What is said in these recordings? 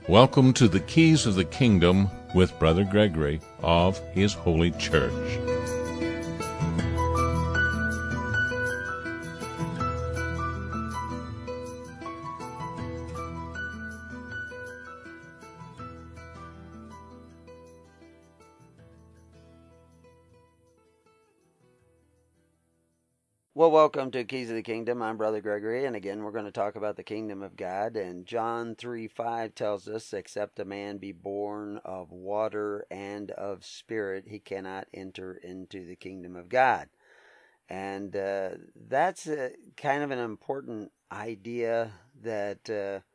Welcome to the Keys of the Kingdom with Brother Gregory of His Holy Church. Well, welcome to Keys of the Kingdom. I'm Brother Gregory, and again, we're going to talk about the kingdom of God. And John 3:5 tells us, except a man be born of water and of spirit, he cannot enter into the kingdom of God. And that's kind of an important idea that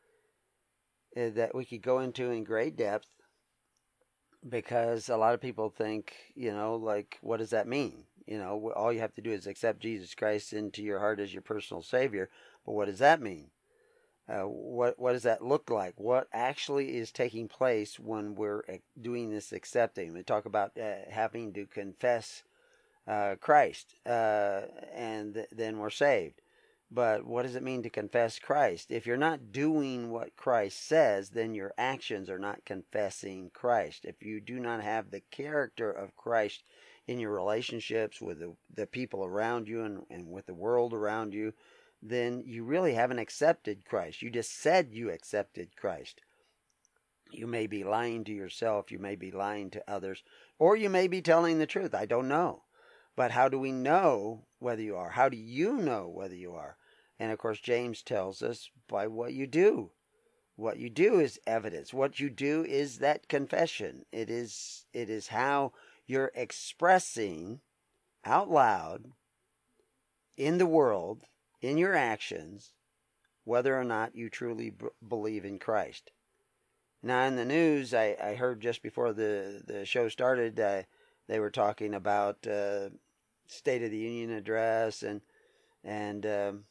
we could go into in great depth, because a lot of people think, like, what does that mean? All you have to do is accept Jesus Christ into your heart as your personal Savior. But what does that mean? What does that look like? What actually is taking place when we're doing this accepting? We talk about having to confess Christ, and then we're saved. But what does it mean to confess Christ? If you're not doing what Christ says, then your actions are not confessing Christ. If you do not have the character of Christ in your relationships with the people around you and with the world around you, then you really haven't accepted Christ. You just said you accepted Christ. You may be lying to yourself, you may be lying to others, or you may be telling the truth. I don't know. But how do we know whether you are? How do you know whether you are? And of course, James tells us by what you do. What you do is evidence. What you do is that confession. It is how you're expressing out loud in the world, in your actions, whether or not you truly believe in Christ. Now, in the news, I heard just before the show started, they were talking about State of the Union address and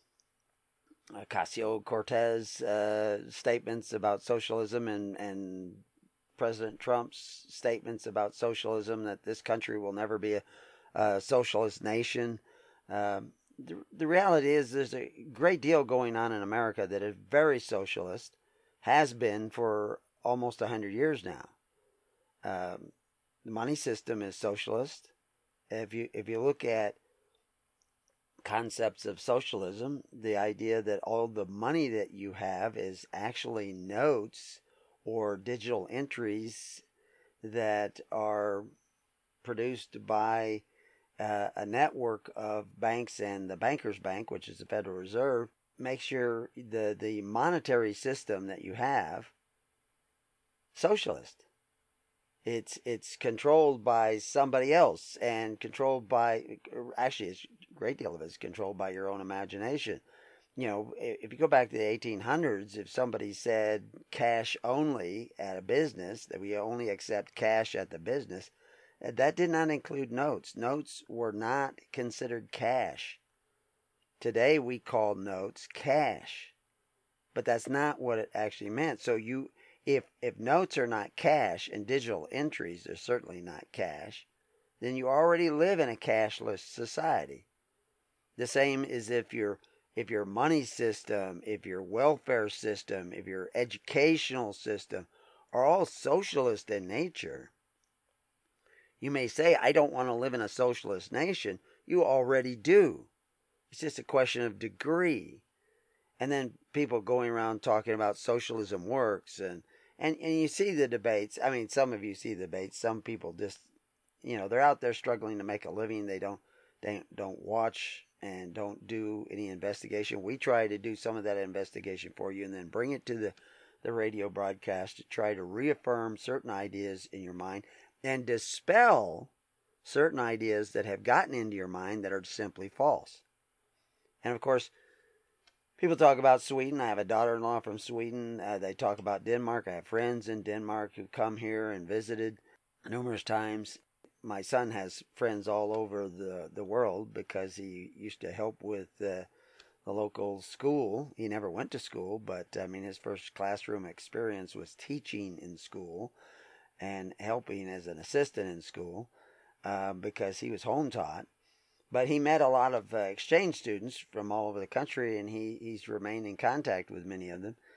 Ocasio-Cortez statements about socialism and President Trump's statements about socialism, that this country will never be a socialist nation. The reality is there's a great deal going on in America that is very socialist, has been for almost 100 years now. The money system is socialist. If you look at concepts of socialism, the idea that all the money that you have is actually notes or digital entries that are produced by a network of banks and the Bankers Bank, which is the Federal Reserve, makes the monetary system that you have socialist. It's controlled by somebody else, and controlled by, actually, a great deal of it is controlled by your own imagination. If you go back to the 1800s, if somebody said cash only at a business, that we only accept cash at the business, that did not include notes. Notes were not considered cash. Today we call notes cash, but that's not what it actually meant. So if notes are not cash and digital entries are certainly not cash, then you already live in a cashless society. The same is if your money system, if your welfare system, if your educational system are all socialist in nature. You may say, I don't want to live in a socialist nation. You already do. It's just a question of degree. And then people going around talking about socialism works, and you see the debates. I mean, some of you see the debates. Some people just, they're out there struggling to make a living. They don't watch and don't do any investigation. We try to do some of that investigation for you and then bring it to the radio broadcast to try to reaffirm certain ideas in your mind and dispel certain ideas that have gotten into your mind that are simply false. And of course, people talk about Sweden. I have a daughter-in-law from Sweden. They talk about Denmark. I have friends in Denmark who come here and visited numerous times. My son has friends all over the world because he used to help with the local school. He never went to school, but his first classroom experience was teaching in school and helping as an assistant in school because he was home taught. But he met a lot of exchange students from all over the country, and he's remained in contact with many of them.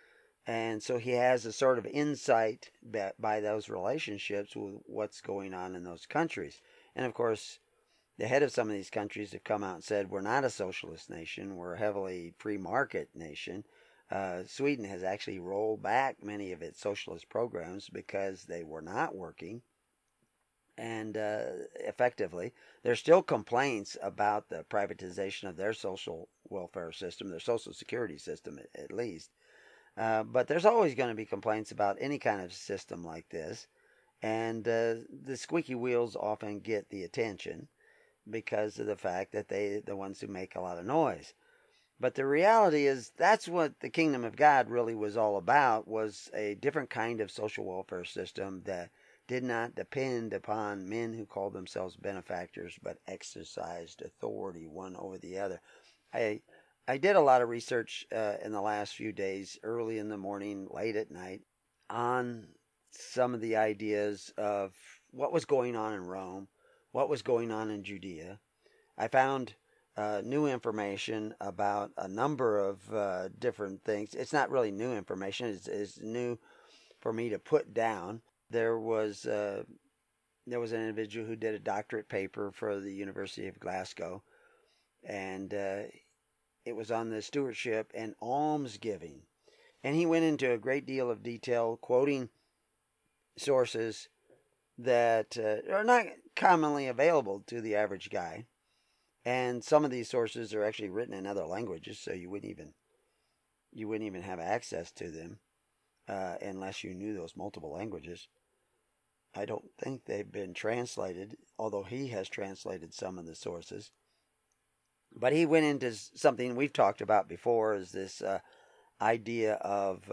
And so he has a sort of insight by those relationships with what's going on in those countries. And of course, the head of some of these countries have come out and said, we're not a socialist nation, we're a heavily free market nation. Sweden has actually rolled back many of its socialist programs because they were not working. And effectively, there's still complaints about the privatization of their social welfare system, their social security system at least. But there's always going to be complaints about any kind of system like this. And the squeaky wheels often get the attention because of the fact that they're the ones who make a lot of noise. But the reality is that's what the kingdom of God really was all about, was a different kind of social welfare system that did not depend upon men who called themselves benefactors but exercised authority one over the other. I did a lot of research in the last few days, early in the morning, late at night, on some of the ideas of what was going on in Rome, what was going on in Judea. I found new information about a number of different things. It's not really new information. It's new for me to put down. There was an individual who did a doctorate paper for the University of Glasgow, and it was on the stewardship and almsgiving. And he went into a great deal of detail, quoting sources that are not commonly available to the average guy. And some of these sources are actually written in other languages, so you wouldn't even have access to them unless you knew those multiple languages. I don't think they've been translated, although he has translated some of the sources. But he went into something we've talked about before, is this idea of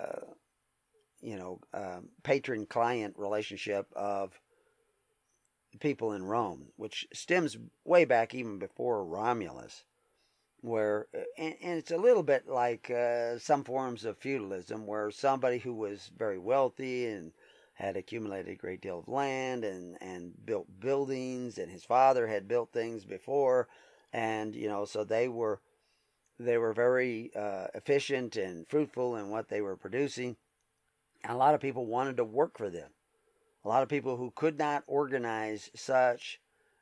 patron-client relationship of people in Rome, which stems way back even before Romulus, where and it's a little bit like some forms of feudalism, where somebody who was very wealthy and had accumulated a great deal of land and built buildings, and his father had built things before, and so they were very efficient and fruitful in what they were producing, and a lot of people wanted to work for them. A lot of people who could not organize such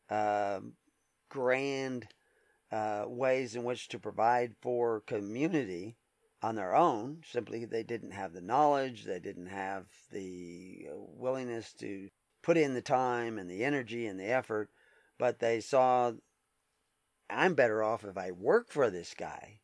grand ways in which to provide for community on their own, simply they didn't have the knowledge, they didn't have the willingness to put in the time and the energy and the effort, but they saw, I'm better off if I work for this guy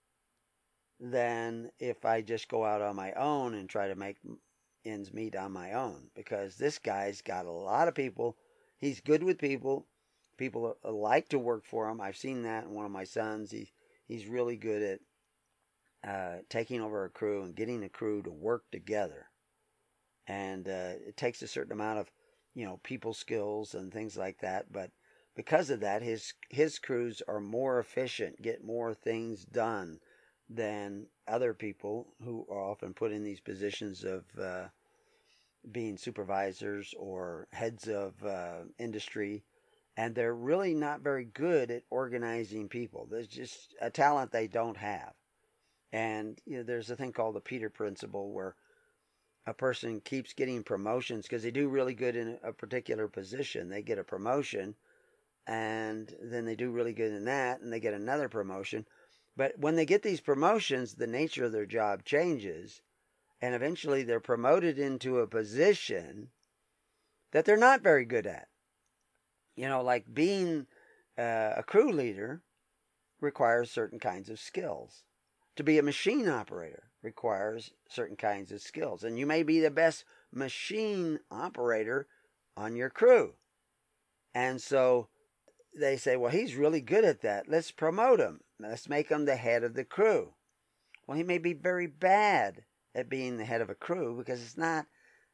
than if I just go out on my own and try to make ends meet on my own, because this guy's got a lot of people. He's good with people. People like to work for him. I've seen that in one of my sons. He's really good at taking over a crew and getting a crew to work together. And it takes a certain amount of people skills and things like that. But because of that, his crews are more efficient, get more things done than other people who are often put in these positions of being supervisors or heads of industry, and they're really not very good at organizing people. There's just a talent they don't have. And there's a thing called the Peter Principle, where a person keeps getting promotions because they do really good in a particular position. They get a promotion, and then they do really good in that, and they get another promotion. But when they get these promotions, the nature of their job changes, and eventually they're promoted into a position that they're not very good at. Like being a crew leader requires certain kinds of skills. To be a machine operator requires certain kinds of skills. And you may be the best machine operator on your crew. And so they say, well, he's really good at that. Let's promote him. Let's make him the head of the crew. Well, he may be very bad at being the head of a crew, because it's not,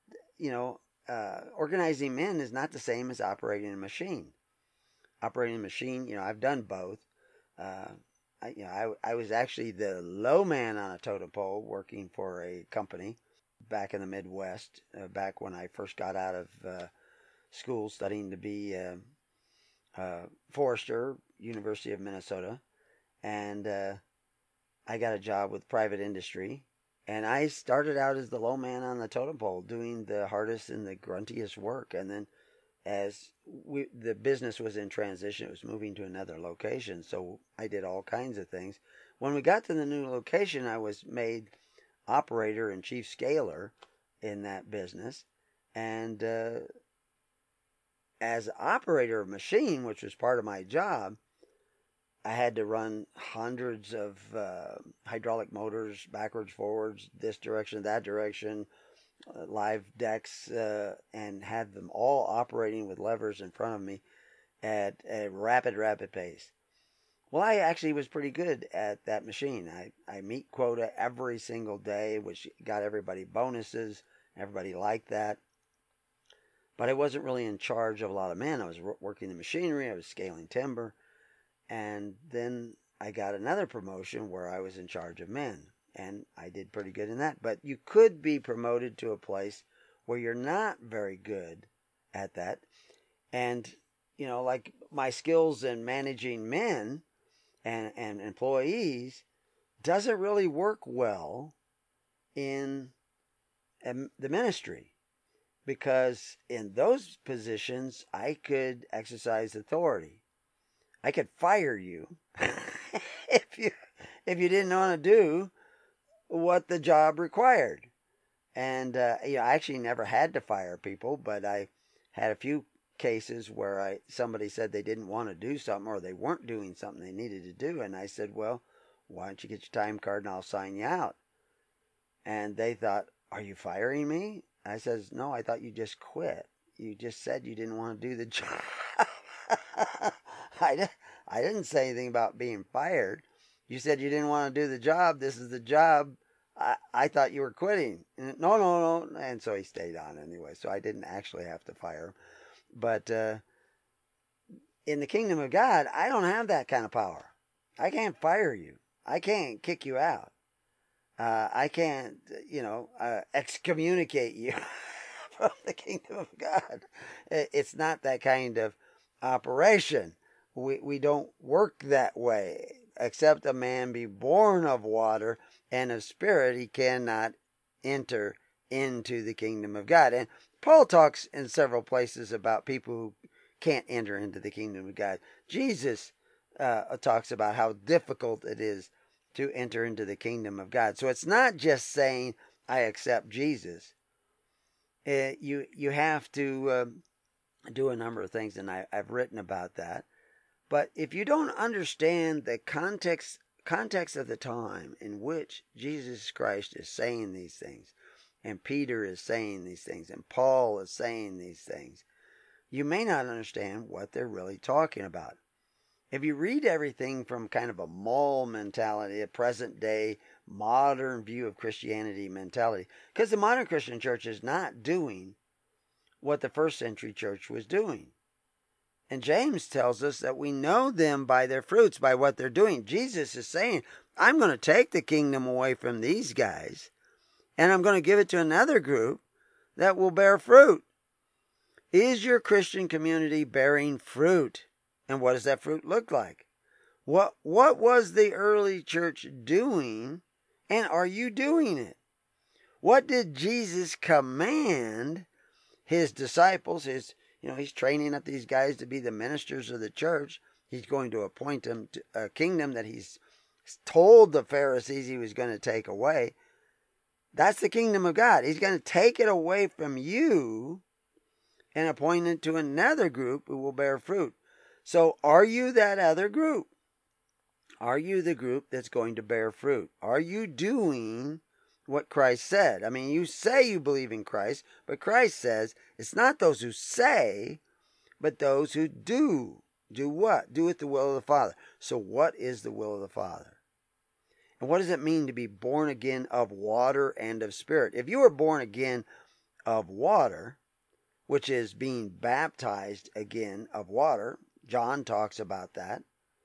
organizing men is not the same as operating a machine. Operating a machine, I've done both. I was actually the low man on a totem pole working for a company back in the Midwest, back when I first got out of school studying to be a forester, University of Minnesota. And I got a job with private industry, And I started out as the low man on the totem pole, doing the hardest and the gruntiest work. And then as the business was in transition, it was moving to another location. So I did all kinds of things. When we got to the new location, I was made operator and chief scaler in that business. And as operator of machine, which was part of my job, I had to run hundreds of hydraulic motors backwards, forwards, this direction, that direction, live decks, and had them all operating with levers in front of me at a rapid pace. Well, I actually was pretty good at that machine. I meet quota every single day, which got everybody bonuses. Everybody liked that. But I wasn't really in charge of a lot of men. I was working the machinery. I was scaling timber. And then I got another promotion where I was in charge of men. And I did pretty good in that. But you could be promoted to a place where you're not very good at that. And, you know, like my skills in managing men and employees doesn't really work well in the ministry. Because in those positions, I could exercise authority. I could fire you if you didn't want to do what the job required. And I actually never had to fire people, but I had a few cases where somebody said they didn't want to do something or they weren't doing something they needed to do, and I said, "Well, why don't you get your time card and I'll sign you out?" And they thought, "Are you firing me?" I says, "No, I thought you just quit. You just said you didn't want to do the job." I didn't say anything about being fired. You said you didn't want to do the job. This is the job. I thought you were quitting. No. And so he stayed on anyway. So I didn't actually have to fire him. But in the kingdom of God, I don't have that kind of power. I can't fire you. I can't kick you out. I can't, excommunicate you from the kingdom of God. It's not that kind of operation. We don't work that way. Except a man be born of water and of spirit, he cannot enter into the kingdom of God. And Paul talks in several places about people who can't enter into the kingdom of God. Jesus talks about how difficult it is to enter into the kingdom of God. So it's not just saying, I accept Jesus. You have to do a number of things, and I've written about that. But if you don't understand the context of the time in which Jesus Christ is saying these things, and Peter is saying these things, and Paul is saying these things, you may not understand what they're really talking about. If you read everything from kind of a mall mentality, a present day, modern view of Christianity mentality, because the modern Christian church is not doing what the first century church was doing. And James tells us that we know them by their fruits, by what they're doing. Jesus is saying, I'm going to take the kingdom away from these guys, and I'm going to give it to another group that will bear fruit. Is your Christian community bearing fruit? And what does that fruit look like? What was the early church doing, and are you doing it? What did Jesus command his disciples? He's training up these guys to be the ministers of the church. He's going to appoint them to a kingdom that he's told the Pharisees he was going to take away. That's the kingdom of God. He's going to take it away from you and appoint it to another group who will bear fruit. So are you that other group? Are you the group that's going to bear fruit? Are you doing what Christ said? I mean, you say you believe in Christ, but Christ says it's not those who say, but those who do. Do what? Do it the will of the Father. So what is the will of the Father? And what does it mean to be born again of water and of spirit? If you are born again of water, which is being baptized again of water, John talks about that,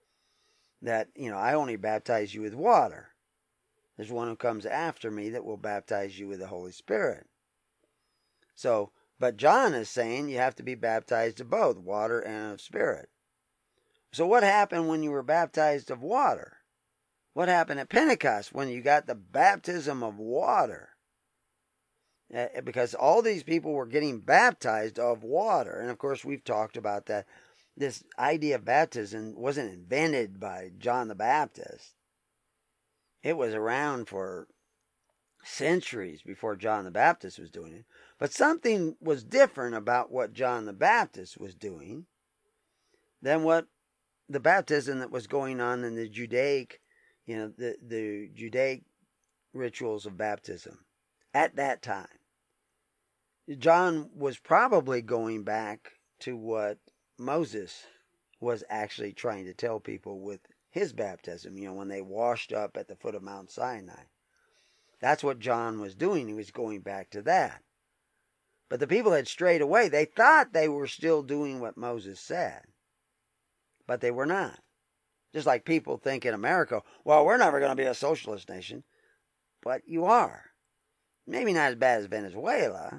I only baptize you with water. There's one who comes after me that will baptize you with the Holy Spirit. So, but John is saying you have to be baptized of both, water and of spirit. So what happened when you were baptized of water? what happened at Pentecost when you got the baptism of water. Because all these people were getting baptized of water. And of course, we've talked about that. This idea of baptism wasn't invented by John the Baptist. It was around for centuries before John the Baptist was doing it. But something was different about what John the Baptist was doing than what the baptism that was going on in the Judaic, the Judaic rituals of baptism at that time. John was probably going back to what Moses was actually trying to tell people with his baptism, when they washed up at the foot of Mount Sinai. That's what John was doing. He was going back to that. But the people had strayed away. They thought they were still doing what Moses said, but they were not. Just like people think in America, well, we're never going to be a socialist nation. But you are. Maybe not as bad as Venezuela,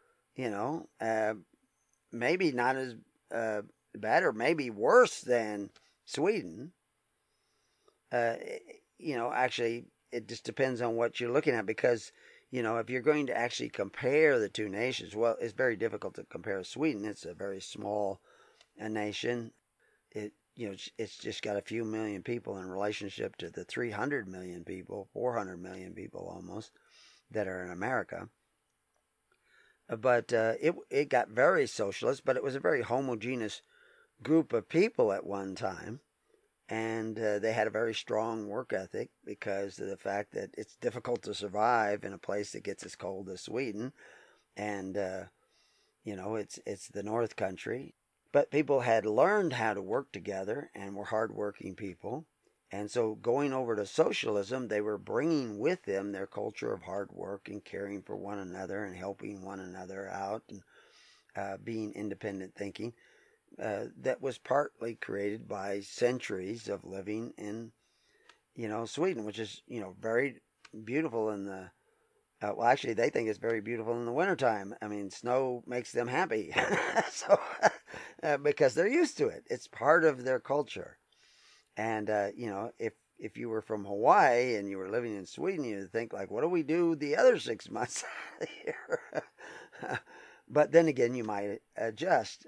maybe not as bad, or maybe worse than Sweden. Actually, it just depends on what you're looking at, because, if you're going to actually compare the two nations, well, it's very difficult to compare Sweden. It's a very small nation. It's just got a few million people in relationship to the 300 million people, 400 million people almost, that are in America. But it got very socialist, but it was a very homogeneous group of people at one time. And they had a very strong work ethic because of the fact that it's difficult to survive in a place that gets as cold as Sweden. And, it's the North Country. But people had learned how to work together and were hardworking people. And so going over to socialism, they were bringing with them their culture of hard work and caring for one another and helping one another out and being independent thinking. That was partly created by centuries of living in, Sweden, which is, very beautiful in the, actually they think it's very beautiful in the wintertime. I mean, snow makes them happy. So, because they're used to it. It's part of their culture. And, if you were from Hawaii and you were living in Sweden, you'd think like, what do we do the other 6 months of the year? But then again, you might adjust.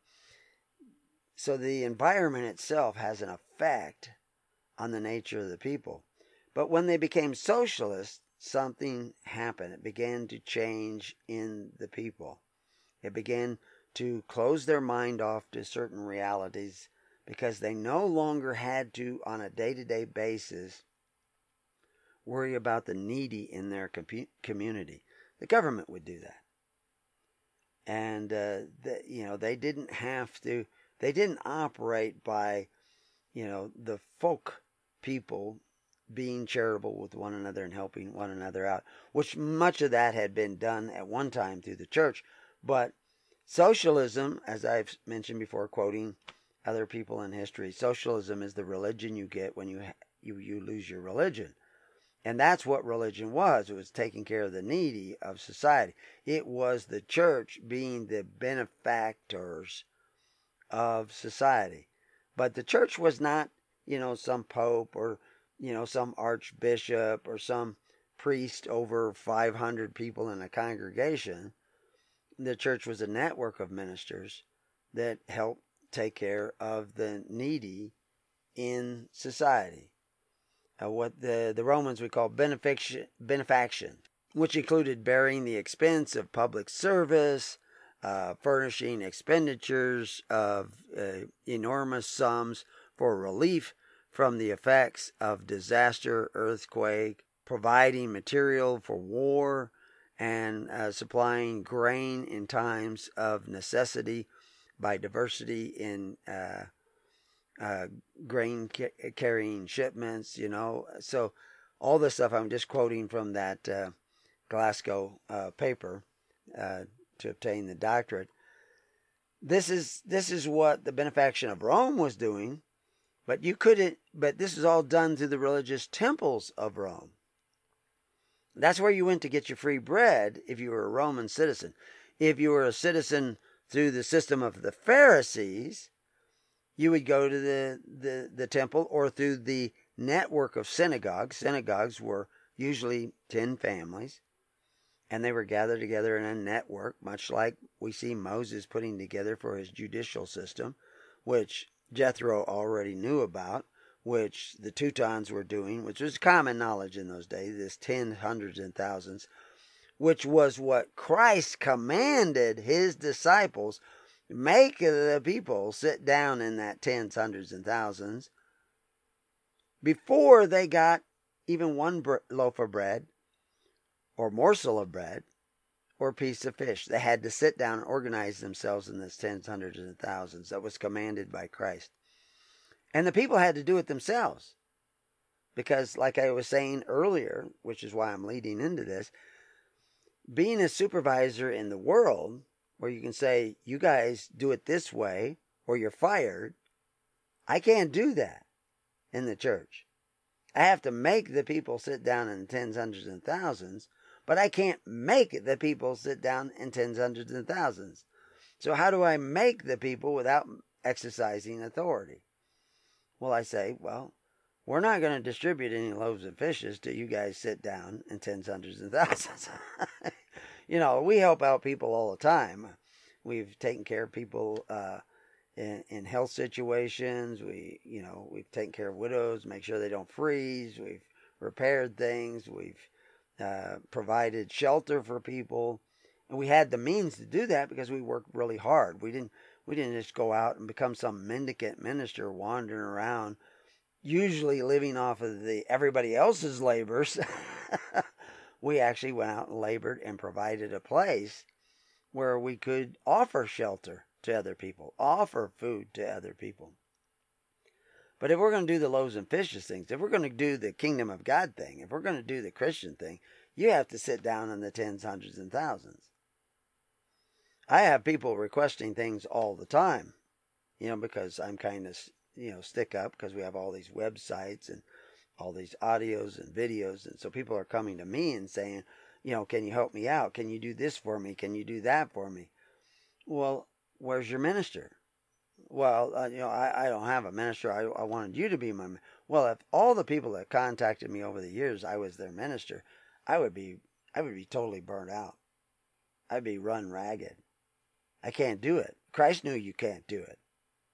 So the environment itself has an effect on the nature of the people. But when they became socialists, something happened. It began to change in the people. It began to close their mind off to certain realities because they no longer had to, on a day-to-day basis, worry about the needy in their community. The government would do that. And, they didn't have to. They didn't operate by, the folk people being charitable with one another and helping one another out, which much of that had been done at one time through the church. But socialism, as I've mentioned before, quoting other people in history, socialism is the religion you get when you lose your religion. And that's what religion was. It was taking care of the needy of society. It was the church being the benefactors of society. But the church was not, some pope or, some archbishop or some priest over 500 people in a congregation. The church was a network of ministers that helped take care of the needy in society. What the Romans would call benefaction, which included bearing the expense of public service, furnishing expenditures of enormous sums for relief from the effects of disaster, earthquake, providing material for war, and supplying grain in times of necessity by diversity in grain carrying shipments, So all this stuff I'm just quoting from that Glasgow paper to obtain the doctorate. This is what the benefaction of Rome was doing, but this is all done through the religious temples of Rome. That's where you went to get your free bread if you were a Roman citizen. If you were a citizen through the system of the Pharisees, you would go to the temple or through the network of synagogues. Synagogues were usually 10 families, and they were gathered together in a network, much like we see Moses putting together for his judicial system, which Jethro already knew about, which the Teutons were doing, which was common knowledge in those days, this tens, hundreds, and thousands, which was what Christ commanded his disciples. Make the people sit down in that tens, hundreds, and thousands before they got even one loaf of bread or morsel of bread or piece of fish. They had to sit down and organize themselves in this tens, hundreds, and thousands that was commanded by Christ. And the people had to do it themselves. Because like I was saying earlier, which is why I'm leading into this, being a supervisor in the world, where you can say, you guys do it this way or you're fired, I can't do that in the church. I have to make the people sit down in tens, hundreds, and thousands, but I can't make the people sit down in tens, hundreds, and thousands. So how do I make the people without exercising authority? Well, I say, we're not going to distribute any loaves and fishes till you guys sit down in tens, hundreds, and thousands. We help out people all the time. We've taken care of people in health situations. We've taken care of widows, make sure they don't freeze. We've repaired things. We've provided shelter for people, and we had the means to do that because we worked really hard. We didn't just go out and become some mendicant minister wandering around, usually living off of everybody else's labors. We actually went out and labored and provided a place where we could offer shelter to other people, offer food to other people. But if we're going to do the loaves and fishes things, if we're going to do the kingdom of God thing, if we're going to do the Christian thing, you have to sit down in the tens, hundreds, and thousands. I have people requesting things all the time, because I'm kind of, stick up because we have all these websites and all these audios and videos. And so people are coming to me and saying, can you help me out? Can you do this for me? Can you do that for me? Well, where's your minister? Well, I don't have a minister. I wanted you to be my. Well, if all the people that contacted me over the years, I was their minister, I would be totally burnt out. I'd be run ragged. I can't do it. Christ knew you can't do it.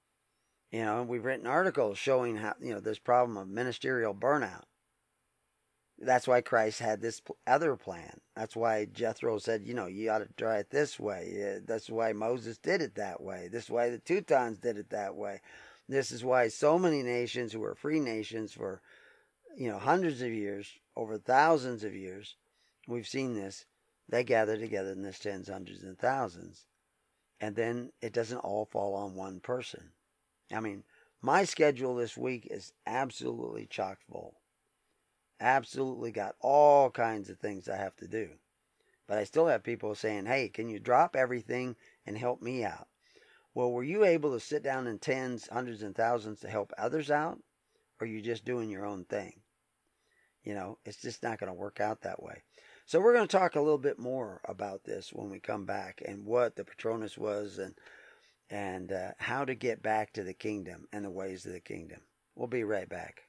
We've written articles showing how, this problem of ministerial burnout. That's why Christ had this other plan. That's why Jethro said, you ought to try it this way. That's why Moses did it that way. This is why the Teutons did it that way. This is why so many nations who were free nations for, hundreds of years, over thousands of years, we've seen this, they gather together in this tens, hundreds, and thousands. And then it doesn't all fall on one person. I mean, my schedule this week is absolutely chock full. Absolutely got all kinds of things I have to do. But I still have people saying, hey, can you drop everything and help me out? Well, were you able to sit down in tens, hundreds, and thousands to help others out? Or are you just doing your own thing? It's just not going to work out that way. So we're going to talk a little bit more about this when we come back, and what the Patronus was, and how to get back to the kingdom and the ways of the kingdom. We'll be right back.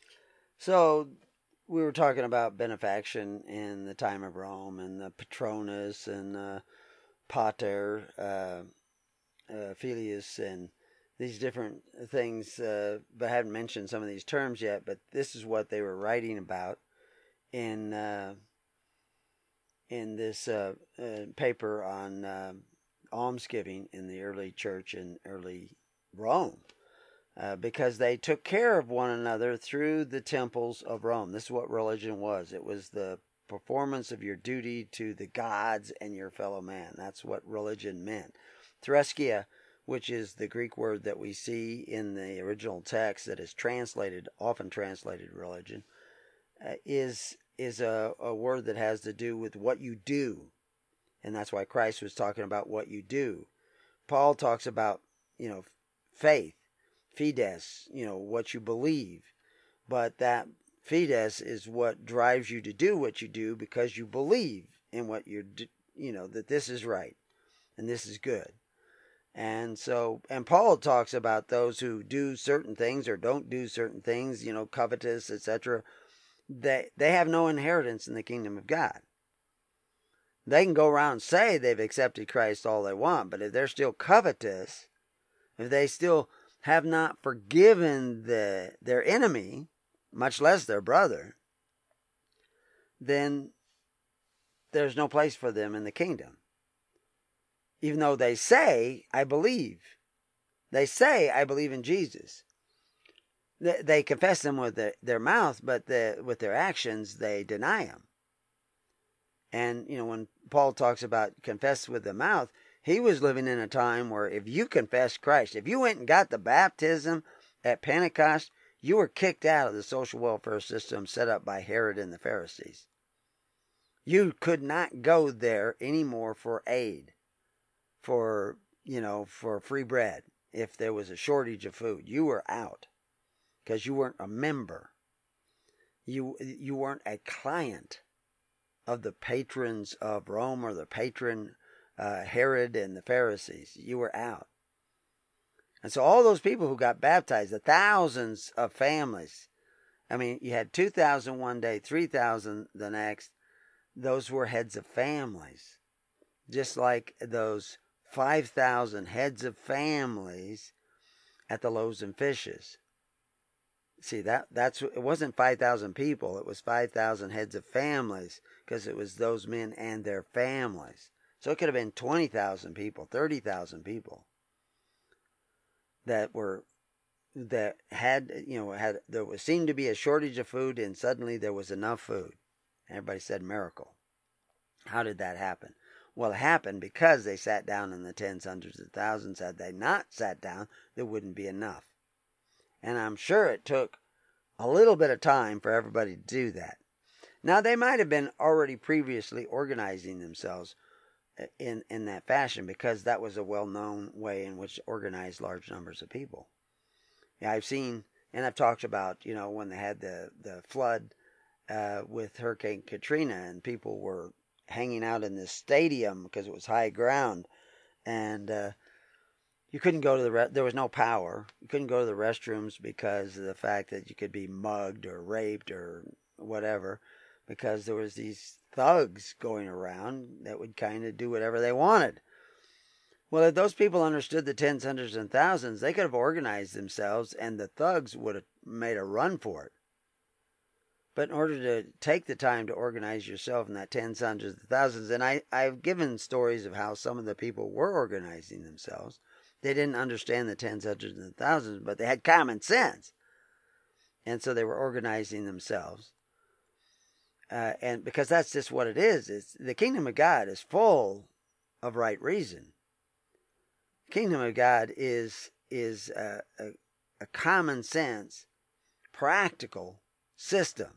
So we were talking about benefaction in the time of Rome, and the Patronus, and Pater, Filius, and these different things, but I haven't mentioned some of these terms yet, but this is what they were writing about in this paper on almsgiving in the early church in early Rome, because they took care of one another through the temples of Rome. This is what religion was. It was the performance of your duty to the gods and your fellow man. That's what religion meant. Threskia, which is the Greek word that we see in the original text that is often translated religion, is a word that has to do with what you do. And that's why Christ was talking about what you do. Paul talks about, faith, fides, what you believe. But that fides is what drives you to do what you do, because you believe in what you're, that this is right and this is good. And so, and Paul talks about those who do certain things or don't do certain things, covetous, etc. They have no inheritance in the kingdom of God. They can go around and say they've accepted Christ all they want, but if they're still covetous, if they still have not forgiven their enemy, much less their brother, then there's no place for them in the kingdom. Even though they say, I believe. They say, I believe in Jesus. They confess him with their mouth, but with their actions, they deny him. And, when Paul talks about confess with the mouth, he was living in a time where if you confessed Christ, if you went and got the baptism at Pentecost, you were kicked out of the social welfare system set up by Herod and the Pharisees. You could not go there anymore for aid, for free bread. If there was a shortage of food, you were out because you weren't a member. You weren't a client of the patrons of Rome or the patron Herod and the Pharisees. You were out. And so all those people who got baptized, the thousands of families, I mean, you had 2,000 one day, 3,000 the next. Those were heads of families. Just like those 5,000 heads of families at the loaves and fishes. See, it wasn't 5,000 people. It was 5,000 heads of families because it was those men and their families. So it could have been 20,000 people, 30,000 people that there seemed to be a shortage of food, and suddenly there was enough food. Everybody said miracle. How did that happen? Well, it happened because they sat down in the tens, hundreds of thousands. Had they not sat down, there wouldn't be enough. And I'm sure it took a little bit of time for everybody to do that. Now, they might have been already previously organizing themselves in that fashion because that was a well-known way in which to organize large numbers of people. Yeah, I've seen, and I've talked about, when they had the flood with Hurricane Katrina, and people were hanging out in this stadium because it was high ground, and you couldn't go to there was no power. You couldn't go to the restrooms because of the fact that you could be mugged or raped or whatever, because there was these thugs going around that would kind of do whatever they wanted. Well, if those people understood the tens, hundreds, and thousands, they could have organized themselves and the thugs would have made a run for it. But in order to take the time to organize yourself in that tens, hundreds, and thousands, and I've given stories of how some of the people were organizing themselves. They didn't understand the tens, hundreds, and thousands, but they had common sense. And so they were organizing themselves. And because that's just what it is. The kingdom of God is full of right reason. The kingdom of God is a common sense, practical system.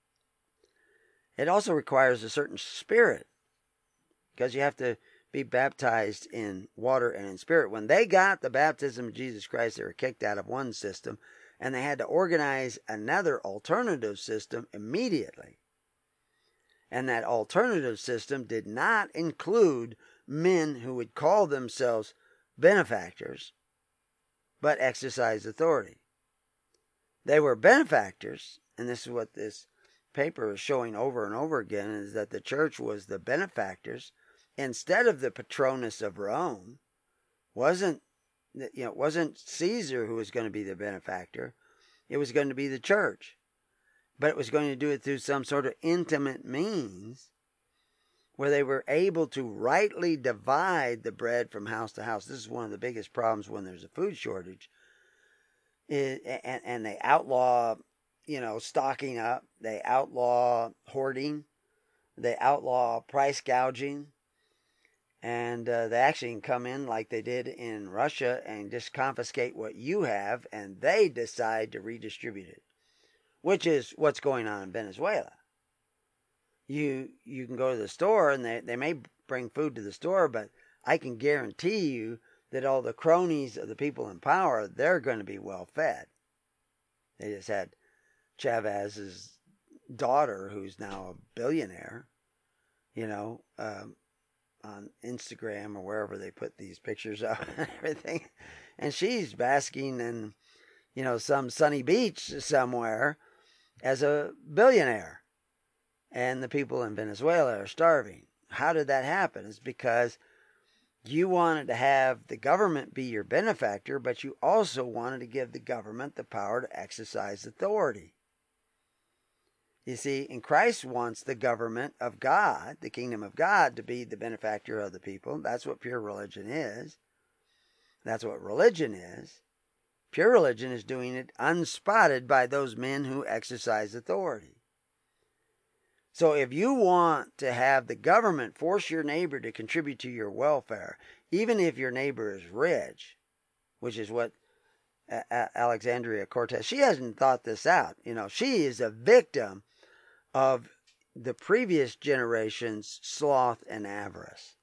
It also requires a certain spirit, because you have to be baptized in water and in spirit. When they got the baptism of Jesus Christ, they were kicked out of one system, and they had to organize another alternative system immediately. And that alternative system did not include men who would call themselves benefactors, but exercise authority. They were benefactors, and this is what this paper is showing over and over again, is that the church was the benefactors instead of the patronus of Rome. It wasn't Caesar who was going to be the benefactor. It was going to be the church. But it was going to do it through some sort of intimate means where they were able to rightly divide the bread from house to house. This is one of the biggest problems when there's a food shortage. And they outlaw, stocking up. They outlaw hoarding. They outlaw price gouging. And they actually can come in like they did in Russia and just confiscate what you have, and they decide to redistribute it, which is what's going on in Venezuela. You can go to the store, and they may bring food to the store, but I can guarantee you that all the cronies of the people in power, they're going to be well fed. They just had Chavez's daughter, who's now a billionaire, on Instagram or wherever they put these pictures up and everything. And she's basking in, some sunny beach somewhere as a billionaire. And the people in Venezuela are starving. How did that happen? It's because you wanted to have the government be your benefactor, but you also wanted to give the government the power to exercise authority. You see, and Christ wants the government of God, the kingdom of God, to be the benefactor of the people. That's what pure religion is. That's what religion is. Pure religion is doing it unspotted by those men who exercise authority. So if you want to have the government force your neighbor to contribute to your welfare, even if your neighbor is rich, which is what Alexandria Cortez, she hasn't thought this out. She is a victim of the previous generation's sloth and avarice.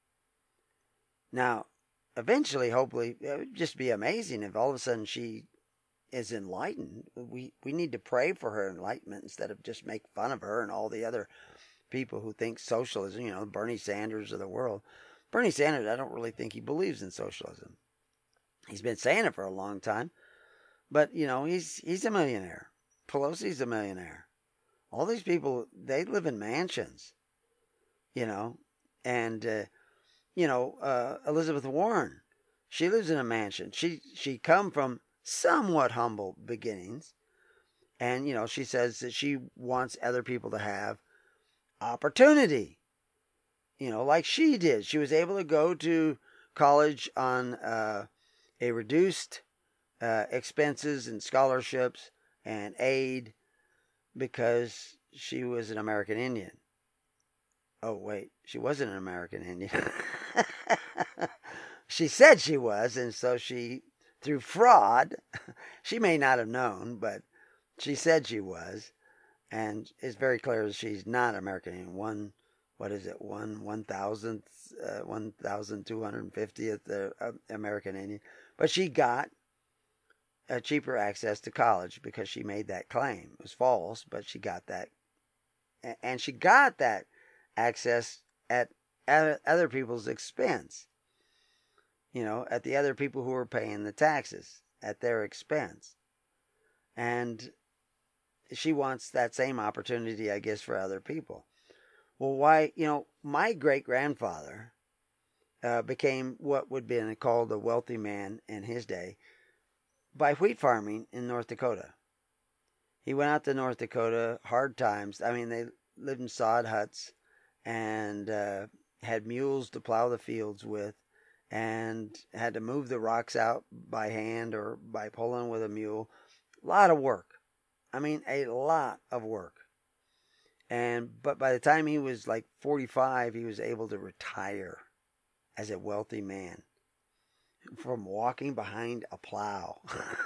Now, eventually, hopefully, it would just be amazing if all of a sudden she is enlightened. We need to pray for her enlightenment instead of just make fun of her and all the other people who think socialism, Bernie Sanders of the world. Bernie Sanders, I don't really think he believes in socialism. He's been saying it for a long time, but he's a millionaire. Pelosi's a millionaire. All these people, they live in mansions, and Elizabeth Warren, she lives in a mansion. She come from somewhat humble beginnings, and she says that she wants other people to have opportunity, like she did. She was able to go to college on a reduced expenses and scholarships and aid because she was an American Indian. Oh wait, she wasn't an American Indian. She said she was, and so she, through fraud, she may not have known, but she said she was, and it's very clear that she's not American Indian. 1,250th American Indian, but she got a cheaper access to college because she made that claim. It was false, but she got that, and she got that access at other people's expense. At the other people who were paying the taxes at their expense. And she wants that same opportunity, I guess, for other people. Well, why, my great-grandfather became what would be called a wealthy man in his day by wheat farming in North Dakota. He went out to North Dakota, hard times. I mean, they lived in sod huts and had mules to plow the fields with, and had to move the rocks out by hand or by pulling with a mule. A lot of work. I mean, a lot of work. But by the time he was like 45, he was able to retire as a wealthy man from walking behind a plow.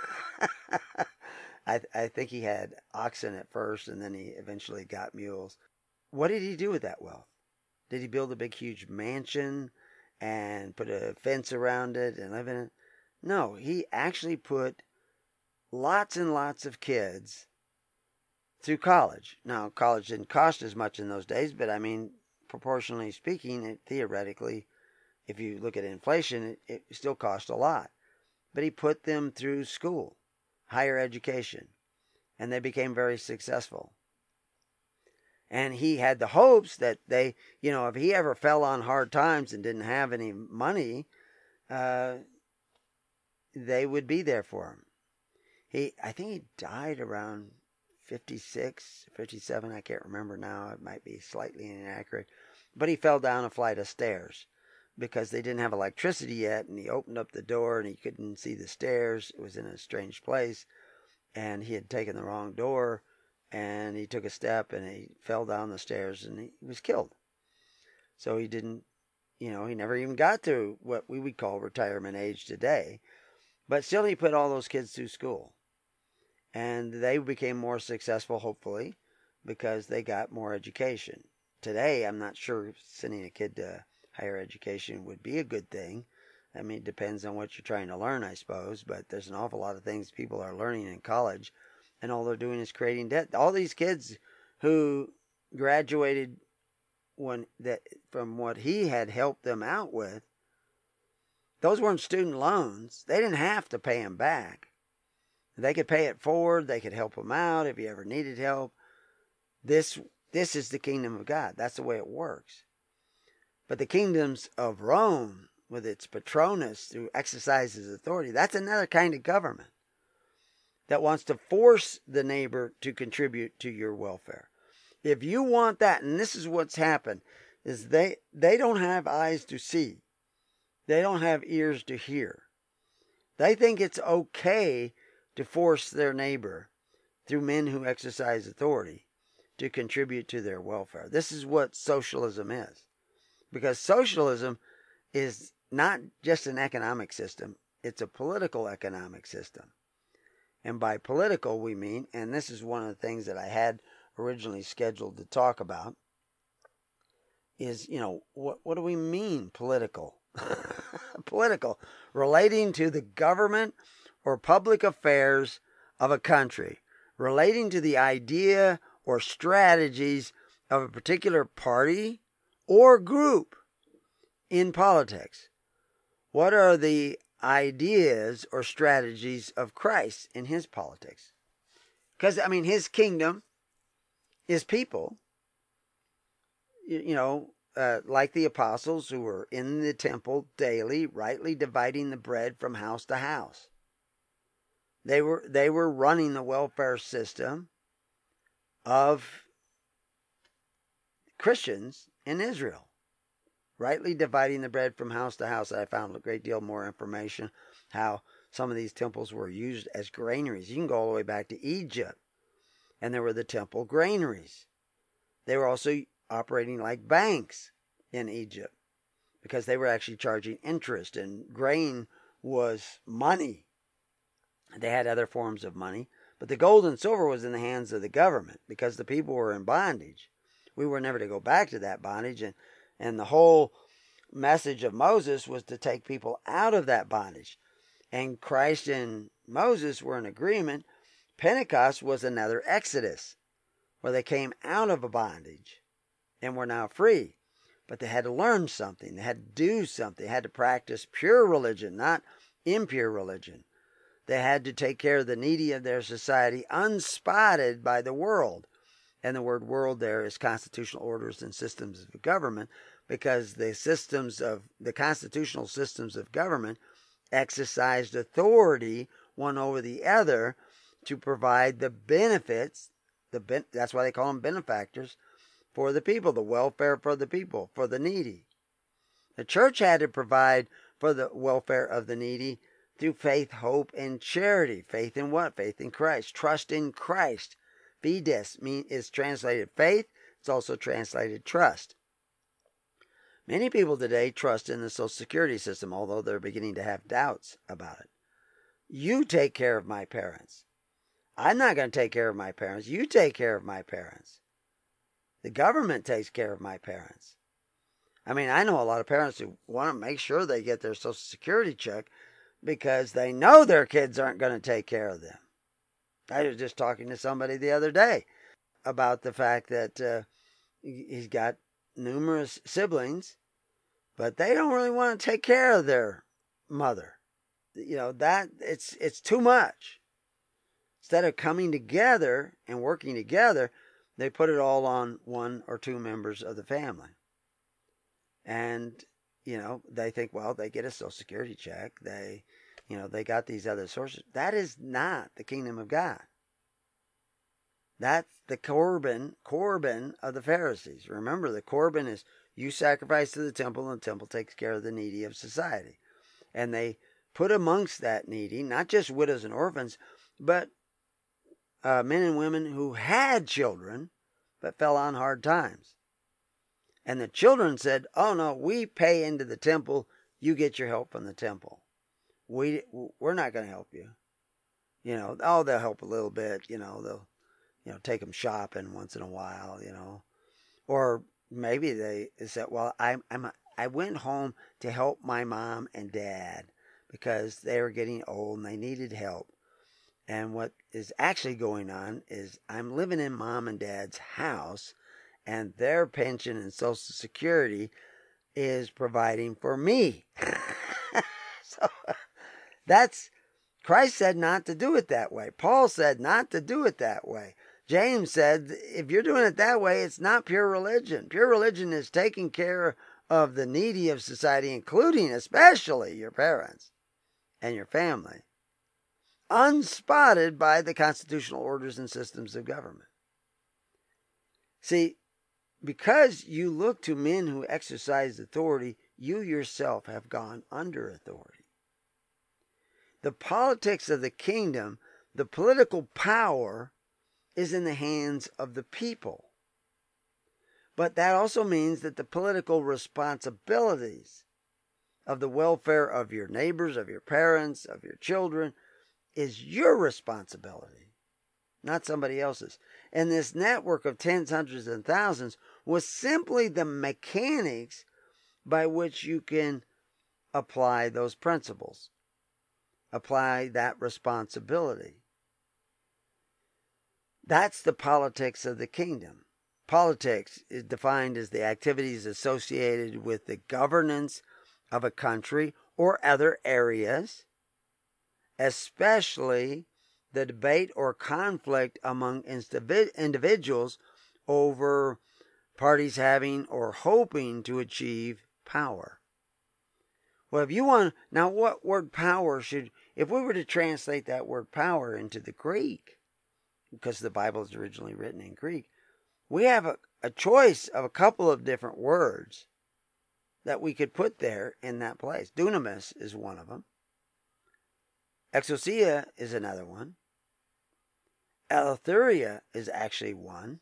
I think he had oxen at first, and then he eventually got mules. What did he do with that wealth? Did he build a big, huge mansion and put a fence around it and live in it? No, he actually put lots and lots of kids through college. Now, college didn't cost as much in those days, but I mean, proportionally speaking, theoretically, if you look at inflation, it still cost a lot. But he put them through school, higher education, and they became very successful. And he had the hopes that they, if he ever fell on hard times and didn't have any money, they would be there for him. I think he died around 56, 57, I can't remember now. It might be slightly inaccurate. But he fell down a flight of stairs because they didn't have electricity yet, and he opened up the door and he couldn't see the stairs. It was in a strange place, and he had taken the wrong door. And he took a step and he fell down the stairs and he was killed. So he didn't, he never even got to what we would call retirement age today. But still, he put all those kids through school. And they became more successful, hopefully, because they got more education. Today, I'm not sure sending a kid to higher education would be a good thing. I mean, it depends on what you're trying to learn, I suppose. But there's an awful lot of things people are learning in college, and all they're doing is creating debt. All these kids who graduated from what he had helped them out with, those weren't student loans. They didn't have to pay them back. They could pay it forward. They could help them out if you ever needed help. This is the kingdom of God. That's the way it works. But the kingdoms of Rome, with its Patronus who exercises authority, that's another kind of government that wants to force the neighbor to contribute to your welfare. If you want that, and this is what's happened, is they don't have eyes to see. They don't have ears to hear. They think it's okay to force their neighbor, through men who exercise authority, to contribute to their welfare. This is what socialism is. Because socialism is not just an economic system, it's a political economic system. And by political we mean, and this is one of the things that I had originally scheduled to talk about, is, what do we mean political? Political, relating to the government or public affairs of a country, relating to the idea or strategies of a particular party or group in politics. What are the ideas or strategies of Christ in his politics? Because, his kingdom is people, like the apostles who were in the temple daily, rightly dividing the bread from house to house. They were running the welfare system of Christians in Israel, rightly dividing the bread from house to house. I found a great deal more information how some of these temples were used as granaries. You can go all the way back to Egypt, and there were the temple granaries. They were also operating like banks in Egypt because they were actually charging interest, and grain was money. They had other forms of money, but the gold and silver was in the hands of the government because the people were in bondage. We were never to go back to that bondage, and the whole message of Moses was to take people out of that bondage. And Christ and Moses were in agreement. Pentecost was another Exodus, where they came out of a bondage and were now free. But they had to learn something. They had to do something. They had to practice pure religion, not impure religion. They had to take care of the needy of their society, unspotted by the world. And the word world there is constitutional orders and systems of government, because the constitutional systems of government exercised authority one over the other to provide the benefits. That's why they call them benefactors, for the people, the welfare for the people, for the needy. The church had to provide for the welfare of the needy through faith, hope, and charity. Faith in what? Faith in Christ. Trust in Christ. Fides is translated faith. It's also translated trust. Many people today trust in the Social Security system, although they're beginning to have doubts about it. You take care of my parents. I'm not going to take care of my parents. You take care of my parents. The government takes care of my parents. I know a lot of parents who want to make sure they get their Social Security check because they know their kids aren't going to take care of them. I was just talking to somebody the other day about the fact that he's got numerous siblings, but they don't really want to take care of their mother. That it's too much. Instead of coming together and working together, they put it all on one or two members of the family. And, they think, well, they get a Social Security check. They got these other sources. That is not the kingdom of God. That's the Corban of the Pharisees. Remember, the Corban is you sacrifice to the temple, and the temple takes care of the needy of society. And they put amongst that needy, not just widows and orphans, but men and women who had children, but fell on hard times. And the children said, oh no, we pay into the temple, you get your help from the temple. We're not going to help you. They'll help a little bit, they'll, take them shopping once in a while, Or maybe they said, well, I went home to help my mom and dad because they were getting old and they needed help. And what is actually going on is I'm living in mom and dad's house, and their pension and Social Security is providing for me. So that's, Christ said not to do it that way. Paul said not to do it that way. James said, if you're doing it that way, it's not pure religion. Pure religion is taking care of the needy of society, including especially your parents and your family, unspotted by the constitutional orders and systems of government. See, because you look to men who exercise authority, you yourself have gone under authority. The politics of the kingdom, the political power, is in the hands of the people. But that also means that the political responsibilities of the welfare of your neighbors, of your parents, of your children, is your responsibility, not somebody else's. And this network of tens, hundreds, and thousands was simply the mechanics by which you can apply those principles, apply that responsibility. That's the politics of the kingdom. Politics is defined as the activities associated with the governance of a country or other areas, especially the debate or conflict among individuals over parties having or hoping to achieve power. Well, if you want, now what word power should, if we were to translate that word power into the Greek, because the Bible is originally written in Greek, we have a choice of a couple of different words that we could put there in that place. Dunamis is one of them. Exousia is another one. Eleutheria is actually one.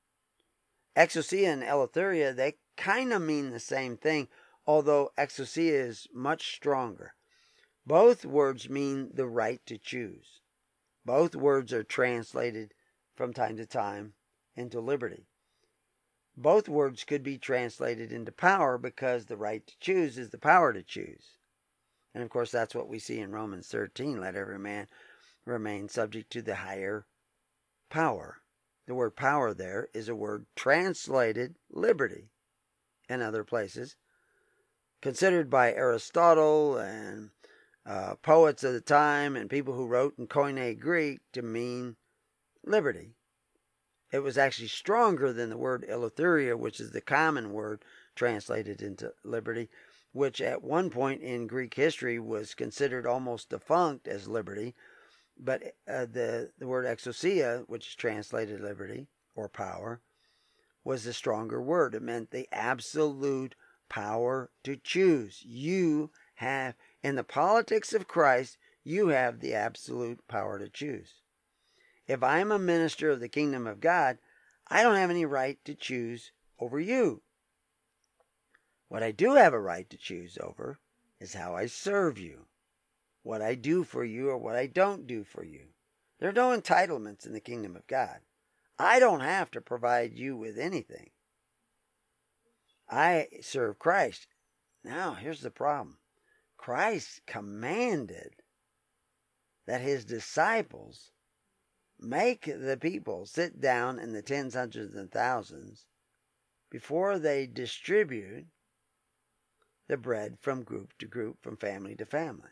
Exousia and eleutheria, they kind of mean the same thing, although exousia is much stronger. Both words mean the right to choose. Both words are translated from time to time into liberty. Both words could be translated into power because the right to choose is the power to choose. And of course, that's what we see in Romans 13. Let every man remain subject to the higher power. The word power there is a word translated liberty in other places, considered by Aristotle and poets of the time and people who wrote in Koine Greek to mean liberty. It was actually stronger than the word eleutheria, which is the common word translated into liberty, which at one point in Greek history was considered almost defunct as liberty. But the word exousia, which is translated liberty or power, was the stronger word. It meant the absolute power to choose. You have, in the politics of Christ, you have the absolute power to choose. If I'm a minister of the kingdom of God, I don't have any right to choose over you. What I do have a right to choose over is how I serve you, what I do for you or what I don't do for you. There are no entitlements in the kingdom of God. I don't have to provide you with anything. I serve Christ. Now, here's the problem. Christ commanded that his disciples make the people sit down in the tens, hundreds, and thousands before they distribute the bread from group to group, from family to family.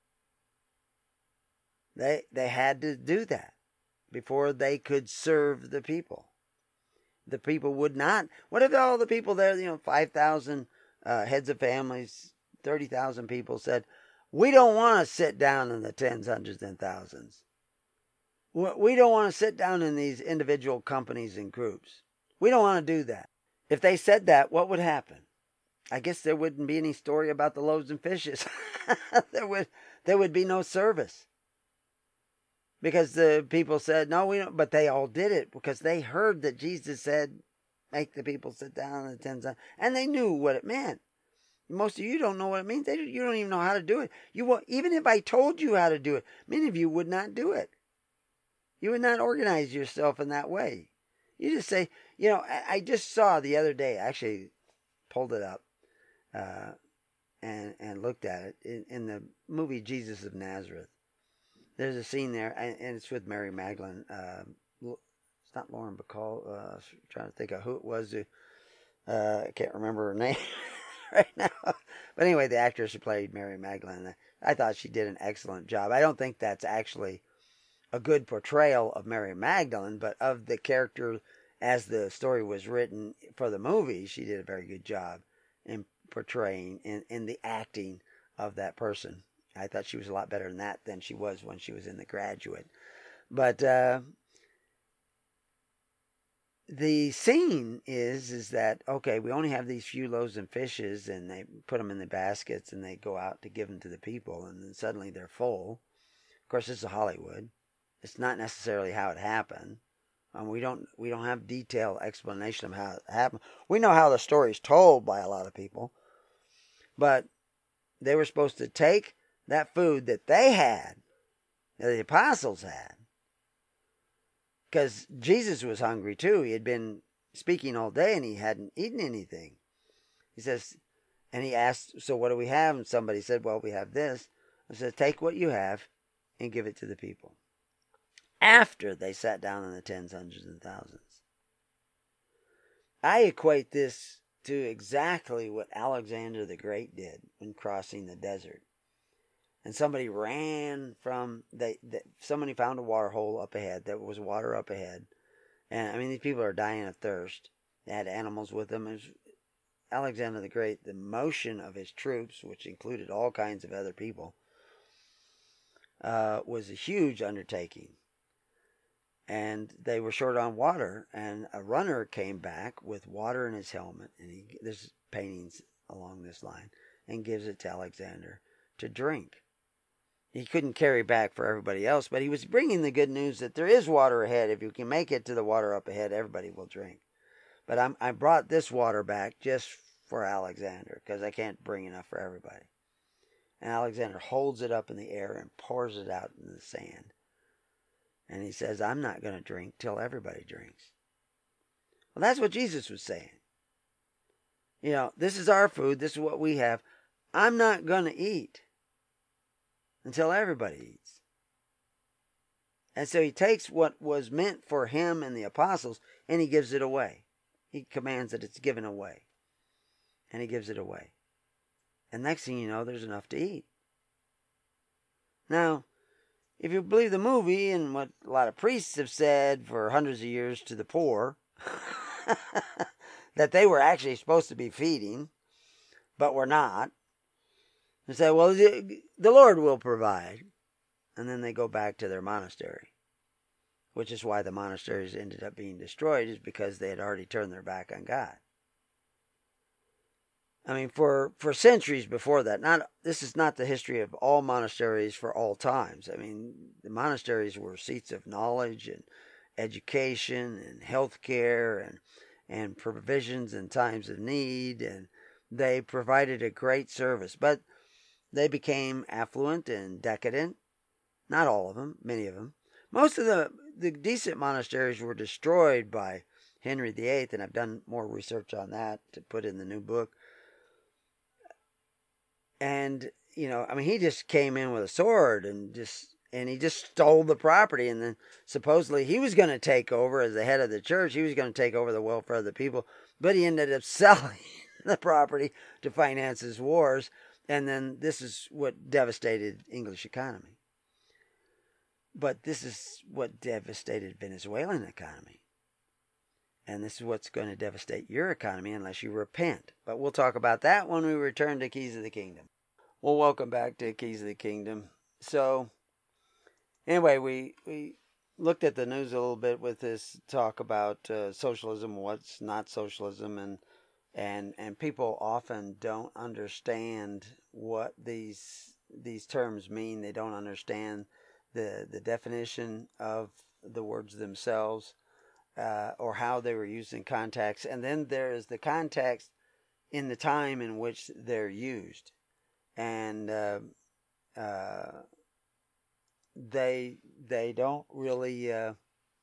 They had to do that before they could serve the people. The people would not. What if all the people there, 5,000 heads of families, 30,000 people said, we don't want to sit down in the tens, hundreds, and thousands. We don't want to sit down in these individual companies and groups. We don't want to do that. If they said that, what would happen? I guess there wouldn't be any story about the loaves and fishes. There would be no service. Because the people said, no, we don't. But they all did it because they heard that Jesus said, make the people sit down in the tens. And they knew what it meant. Most of you don't know what it means. You don't even know how to do it. Even if I told you how to do it, many of you would not do it. You would not organize yourself in that way. You just say, I just saw the other day, I actually pulled it up and looked at it in the movie Jesus of Nazareth. There's a scene there, and it's with Mary Magdalene. not Lauren Bacall. Trying to think of who it was. I can't remember her name right now. But anyway, the actress who played Mary Magdalene, I thought she did an excellent job. I don't think that's actually a good portrayal of Mary Magdalene, but of the character as the story was written for the movie, she did a very good job in portraying in the acting of that person. I thought she was a lot better in that than she was when she was in The Graduate. But the scene is that, okay, we only have these few loaves and fishes, and they put them in the baskets, and they go out to give them to the people, and then suddenly they're full. Of course, this is Hollywood. It's not necessarily how it happened. We don't have detailed explanation of how it happened. We know how the story's told by a lot of people, but they were supposed to take that food that they had, that the apostles had, because Jesus was hungry too. He had been speaking all day and he hadn't eaten anything. He says, and he asked, so what do we have? And somebody said, well, we have this. I said, take what you have and give it to the people. After they sat down in the tens, hundreds, and thousands. I equate this to exactly what Alexander the Great did when crossing the desert. And somebody ran from, somebody found a water hole up ahead. There was water up ahead. And I mean, these people are dying of thirst. They had animals with them. It was Alexander the Great, the motion of his troops, which included all kinds of other people, was a huge undertaking. And they were short on water, and a runner came back with water in his helmet, and there's paintings along this line, and gives it to Alexander to drink. He couldn't carry back for everybody else, but he was bringing the good news that there is water ahead. If you can make it to the water up ahead, everybody will drink. But I brought this water back just for Alexander, because I can't bring enough for everybody. And Alexander holds it up in the air and pours it out in the sand. And he says, I'm not going to drink till everybody drinks. Well, that's what Jesus was saying. You know, this is our food. This is what we have. I'm not going to eat until everybody eats. And so he takes what was meant for him and the apostles and he gives it away. He commands that it's given away. And he gives it away. And next thing you know, there's enough to eat. Now, if you believe the movie and what a lot of priests have said for hundreds of years to the poor, that they were actually supposed to be feeding, but were not, they say, well, the Lord will provide. And then they go back to their monastery, which is why the monasteries ended up being destroyed, is because they had already turned their back on God. I mean, for centuries before that, this is not the history of all monasteries for all times. I mean, the monasteries were seats of knowledge and education and healthcare and provisions in times of need, and they provided a great service. But they became affluent and decadent. Not all of them, many of them. Most of the decent monasteries were destroyed by Henry VIII, and I've done more research on that to put in the new book. And, you know, I mean, he just came in with a sword and he just stole the property. And then supposedly he was going to take over as the head of the church. He was going to take over the welfare of the people. But he ended up selling the property to finance his wars. And then this is what devastated English economy. But this is what devastated Venezuelan economy. And this is what's going to devastate your economy unless you repent. But we'll talk about that when we return to Keys of the Kingdom. Well, welcome back to Keys of the Kingdom. So, anyway, we looked at the news a little bit with this talk about socialism, what's not socialism, and people often don't understand what these terms mean. They don't understand the definition of the words themselves. Or how they were used in context. And then there is the context in the time in which they're used. And they don't really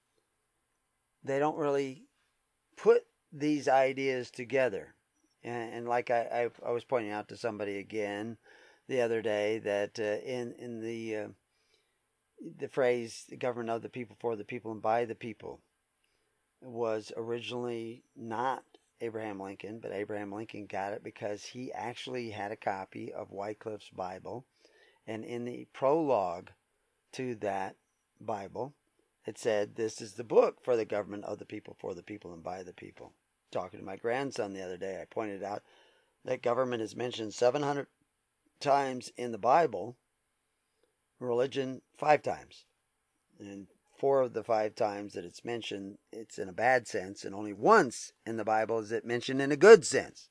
put these ideas together. And like I was pointing out to somebody again the other day that in the phrase "the government of the people, for the people, and by the people," was originally not Abraham Lincoln, but Abraham Lincoln got it because he actually had a copy of Wycliffe's Bible. And in the prologue to that Bible, it said, "This is the book for the government of the people, for the people, and by the people." Talking to my grandson the other day, I pointed out that government is mentioned 700 times in the Bible, religion 5 times. And 4 of the 5 times that it's mentioned, it's in a bad sense, and only once in the Bible is it mentioned in a good sense.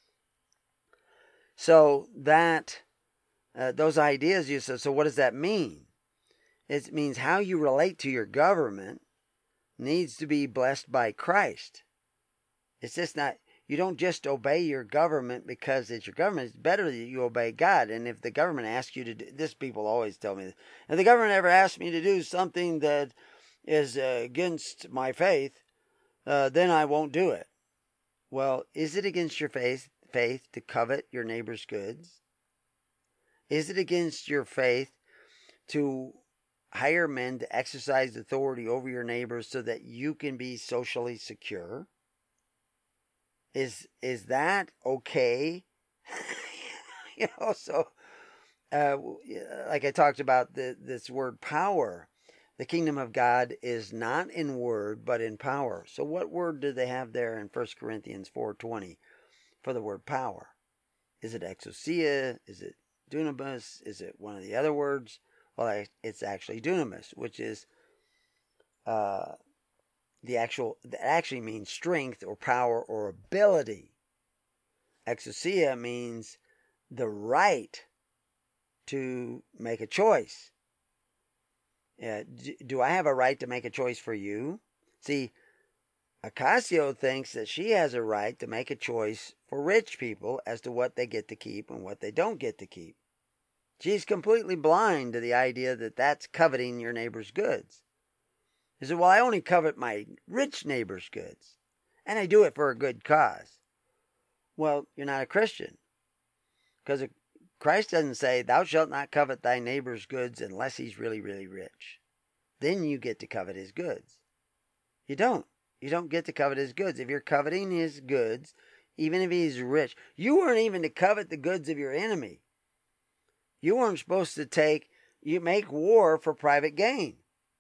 So that those ideas, you said, so what does that mean? It means how you relate to your government needs to be blessed by Christ. It's just not, you don't just obey your government because it's your government. It's better that you obey God. And if the government asks you to do this, people always tell me this, if the government ever asks me to do something that is against my faith, then I won't do it. Well, is it against your faith to covet your neighbor's goods? Is it against your faith to hire men to exercise authority over your neighbors so that you can be socially secure? Is that okay? So like I talked about this word power. The kingdom of God is not in word, but in power. So what word do they have there in 1 Corinthians 4:20 for the word power? Is it exousia? Is it dunamis? Is it one of the other words? Well, it's actually dunamis, which is that actually means strength or power or ability. Exousia means the right to make a choice. Do I have a right to make a choice for you? See, Ocasio thinks that she has a right to make a choice for rich people as to what they get to keep and what they don't get to keep. She's completely blind to the idea that that's coveting your neighbor's goods. He said, well, I only covet my rich neighbor's goods, and I do it for a good cause. Well, you're not a Christian, because Christ doesn't say, thou shalt not covet thy neighbor's goods unless he's really, really rich. Then you get to covet his goods. You don't. You don't get to covet his goods. If you're coveting his goods, even if he's rich, you weren't even to covet the goods of your enemy. You weren't supposed to make war for private gain.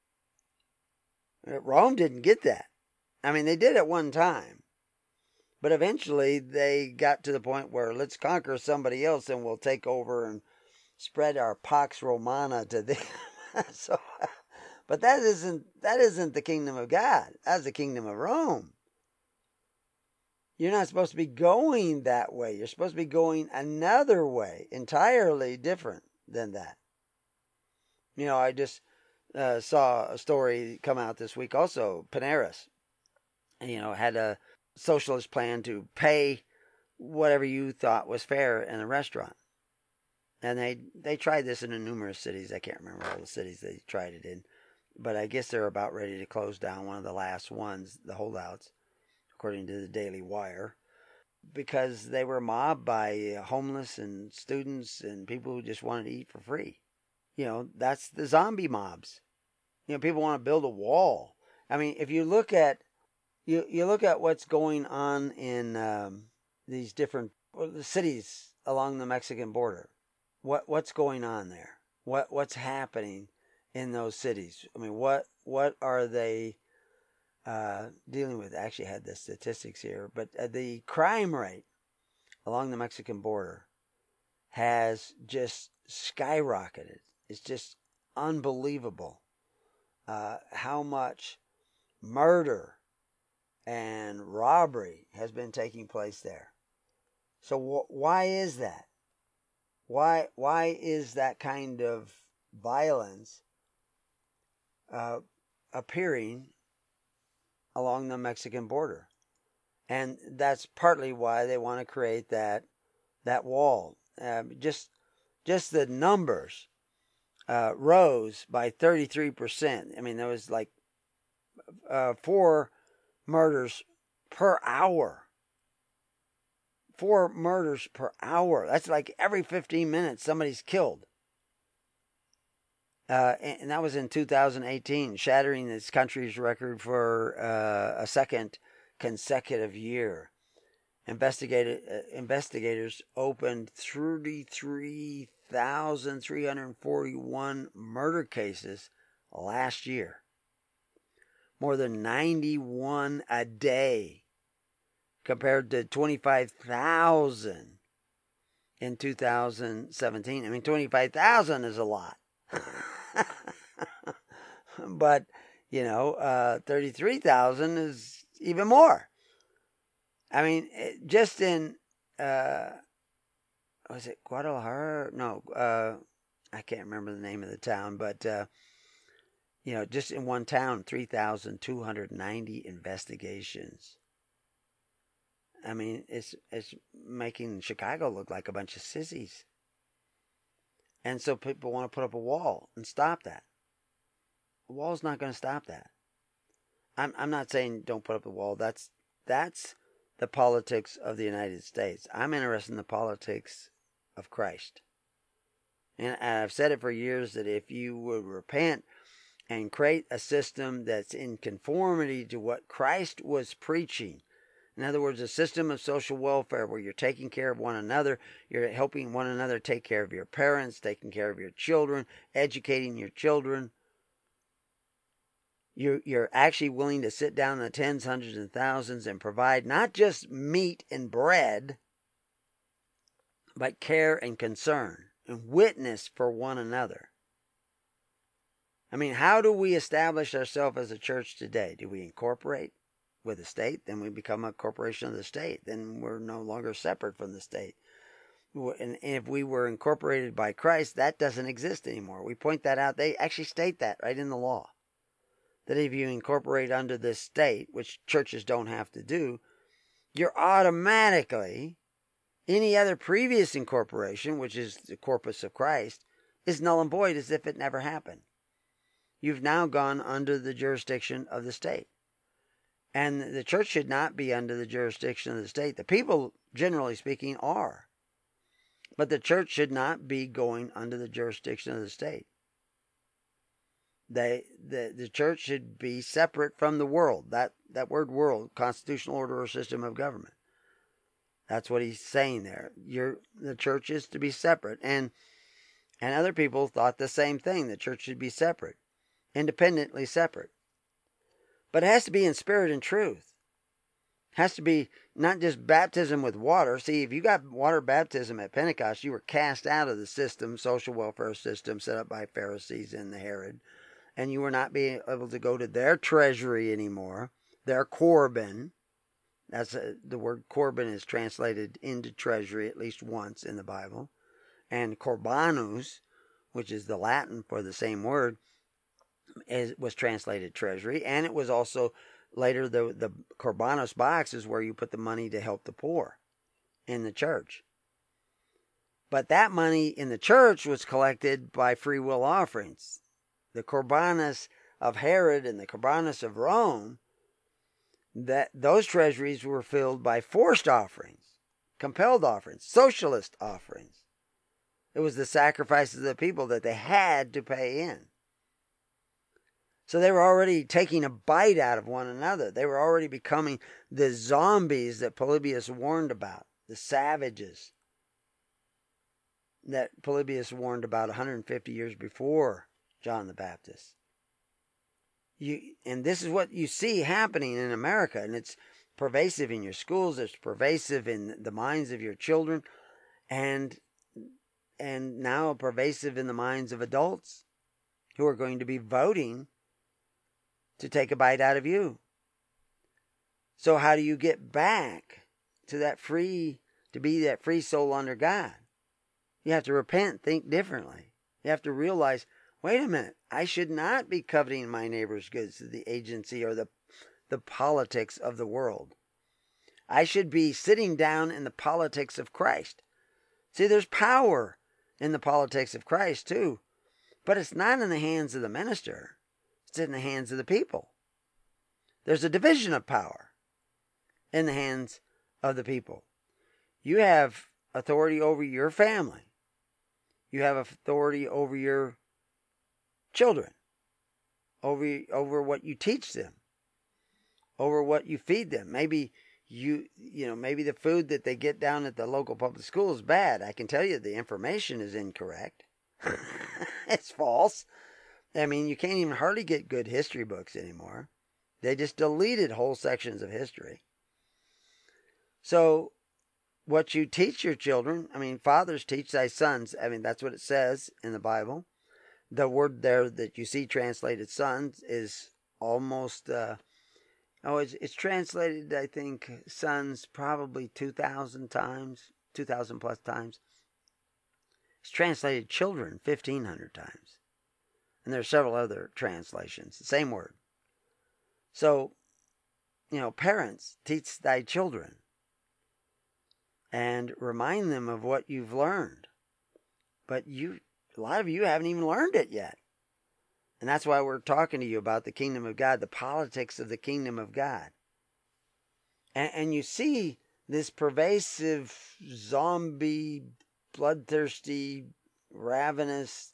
Rome didn't get that. I mean, they did at one time. But eventually they got to the point where let's conquer somebody else and we'll take over and spread our Pax Romana to them. But that isn't the kingdom of God. That's the kingdom of Rome. You're not supposed to be going that way. You're supposed to be going another way, entirely different than that. I just saw a story come out this week also. Paneras, had a socialist plan to pay whatever you thought was fair in a restaurant. And they tried this in numerous cities. I can't remember all the cities they tried it in. But I guess they're about ready to close down one of the last ones, the holdouts, according to the Daily Wire, because they were mobbed by homeless and students and people who just wanted to eat for free. That's the zombie mobs. People want to build a wall. I mean, if you look at you look at what's going on in these different cities along the Mexican border. What's going on there? What's happening in those cities? I mean, what are they dealing with? I actually had the statistics here, but the crime rate along the Mexican border has just skyrocketed. It's just unbelievable how much murder and robbery has been taking place there. So why is that? Why is that kind of violence appearing along the Mexican border? And that's partly why they want to create that wall. Just the numbers rose by 33%. I mean, there was like 4 murders per hour. 4 murders per hour. That's like every 15 minutes somebody's killed. And that was in 2018, shattering this country's record for a second consecutive year. Investigators opened 33,341 murder cases last year, more than 91 a day, compared to 25,000 in 2017. I mean, 25,000 is a lot. But, 33,000 is even more. I mean, just in, was it Guadalajara? No, I can't remember the name of the town, but, just in one town, 3,290 investigations. I mean, it's making Chicago look like a bunch of sissies. And so people want to put up a wall and stop that. The wall's not going to stop that. I'm not saying don't put up the wall. That's the politics of the United States. I'm interested in the politics of Christ. And I've said it for years that if you would repent and create a system that's in conformity to what Christ was preaching, in other words, a system of social welfare where you're taking care of one another, you're helping one another take care of your parents, taking care of your children, educating your children. You're actually willing to sit down in the tens, hundreds, and thousands and provide not just meat and bread, but care and concern and witness for one another. I mean, how do we establish ourselves as a church today? Do we incorporate with the state? Then we become a corporation of the state. Then we're no longer separate from the state. And if we were incorporated by Christ, that doesn't exist anymore. We point that out. They actually state that right in the law. That if you incorporate under this state, which churches don't have to do, you're automatically, any other previous incorporation, which is the corpus of Christ, is null and void as if it never happened. You've now gone under the jurisdiction of the state. And the church should not be under the jurisdiction of the state. The people, generally speaking, are. But the church should not be going under the jurisdiction of the state. The church should be separate from the world. That word world, constitutional order or system of government. That's what he's saying there. The church is to be separate. And other people thought the same thing. The church should be separate. Independently separate. But it has to be in spirit and truth. It has to be not just baptism with water. See, if you got water baptism at Pentecost, you were cast out of the system, social welfare system set up by Pharisees and the Herod. And you were not being able to go to their treasury anymore, their Corban. That's the word Corban is translated into treasury at least once in the Bible. And Corbanus, which is the Latin for the same word, was translated treasury. And it was also later the Corbanus box is where you put the money to help the poor in the church. But that money in the church was collected by free will offerings. The Corbanus of Herod and the Corbanus of Rome, that those treasuries were filled by forced offerings, compelled offerings, socialist offerings. It was the sacrifices of the people that they had to pay in. So they were already taking a bite out of one another. They were already becoming the zombies that Polybius warned about, the savages that Polybius warned about 150 years before John the Baptist. And this is what you see happening in America, and it's pervasive in your schools, it's pervasive in the minds of your children, and now pervasive in the minds of adults who are going to be voting to take a bite out of you. So how do you get back to be that free soul under God? You have to repent, think differently. You have to realize, wait a minute, I should not be coveting my neighbor's goods through the agency or the politics of the world. I should be sitting down in the politics of Christ. See, there's power in the politics of Christ too, but it's not in the hands of the minister. It's in the hands of the people. There's a division of power in the hands of the people. You have authority over your family. You have authority over your children, over what you teach them, over what you feed them. Maybe maybe the food that they get down at the local public school is bad. I can tell you the information is incorrect. It's false. I mean, you can't even hardly get good history books anymore. They just deleted whole sections of history. So what you teach your children, I mean, fathers teach thy sons. I mean, that's what it says in the Bible. The word there that you see translated sons is almost, it's translated, I think, sons probably 2,000 times, 2,000 plus times. It's translated children 1,500 times. And there are several other translations, the same word. So, parents, teach thy children and remind them of what you've learned. But a lot of you haven't even learned it yet. And that's why we're talking to you about the kingdom of God, the politics of the kingdom of God. And you see this pervasive, zombie, bloodthirsty, ravenous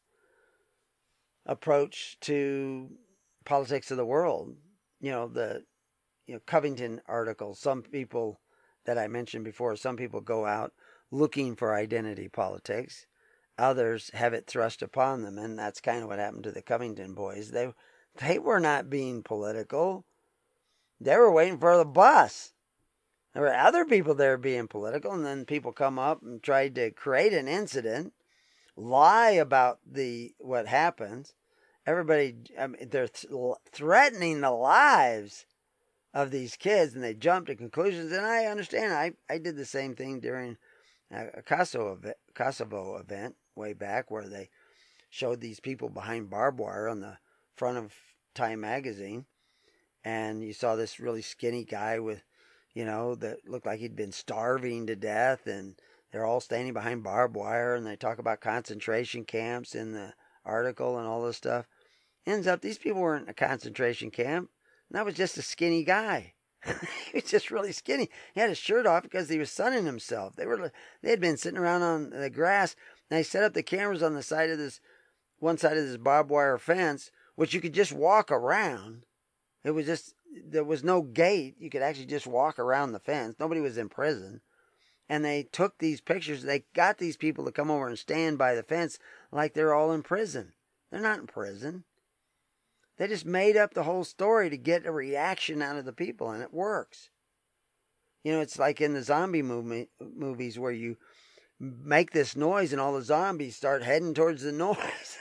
approach to politics of the world. The Covington article, some people that I mentioned before, some people go out looking for identity politics. Others have it thrust upon them, and that's kind of what happened to the Covington boys. They were not being political. They were waiting for the bus. There were other people there being political, and then people come up and tried to create an incident, lie about what happens. Everybody, they're threatening the lives of these kids, and they jump to conclusions. And I understand. I did the same thing during a Kosovo event way back, where they showed these people behind barbed wire on the front of Time magazine, and you saw this really skinny guy with, that looked like he'd been starving to death, and they're all standing behind barbed wire, and they talk about concentration camps in the article and all this stuff. Ends up, these people weren't in a concentration camp. And that was just a skinny guy. He was just really skinny. He had his shirt off because he was sunning himself. They had been sitting around on the grass, and they set up the cameras on the side of one side of this barbed wire fence, which you could just walk around. There was no gate. You could actually just walk around the fence. Nobody was in prison. And they took these pictures. They got these people to come over and stand by the fence like they're all in prison. They're not in prison. They just made up the whole story to get a reaction out of the people, and it works. It's like in the zombie movies where you make this noise and all the zombies start heading towards the noise.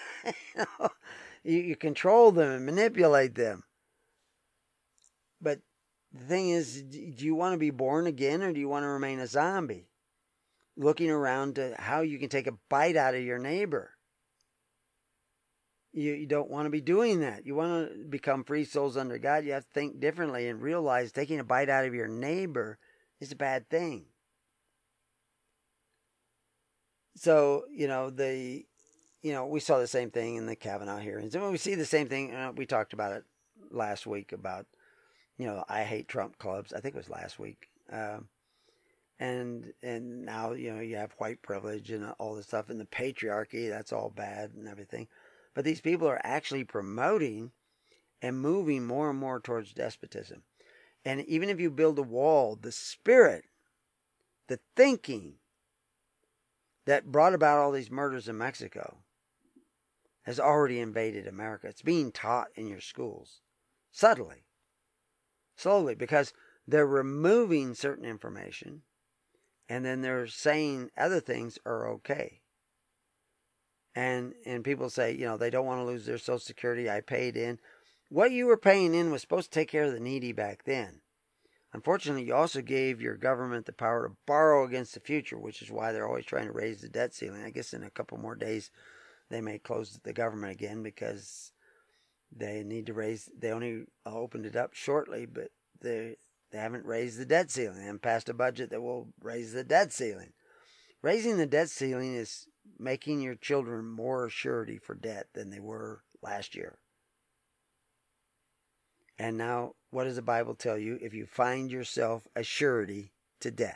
You control them and manipulate them. But the thing is, do you want to be born again, or do you want to remain a zombie? Looking around to how you can take a bite out of your neighbor. You don't want to be doing that. You want to become free souls under God. You have to think differently and realize taking a bite out of your neighbor is a bad thing. So, we saw the same thing in the Kavanaugh hearings. And we see the same thing, we talked about it last week about, I hate Trump clubs. I think it was last week. And now, you have white privilege and all this stuff, and the patriarchy, that's all bad and everything. But these people are actually promoting and moving more and more towards despotism. And even if you build a wall, the spirit, the thinking that brought about all these murders in Mexico has already invaded America. It's being taught in your schools, subtly, slowly, because they're removing certain information, and then they're saying other things are okay. And people say, they don't want to lose their Social Security. I paid in. What you were paying in was supposed to take care of the needy back then. Unfortunately, you also gave your government the power to borrow against the future, which is why they're always trying to raise the debt ceiling. I guess in a couple more days, they may close the government again because they need to raise. They only opened it up shortly, but they haven't raised the debt ceiling. They haven't passed a budget that will raise the debt ceiling. Raising the debt ceiling is making your children more surety for debt than they were last year. And now, what does the Bible tell you if you find yourself a surety to debt?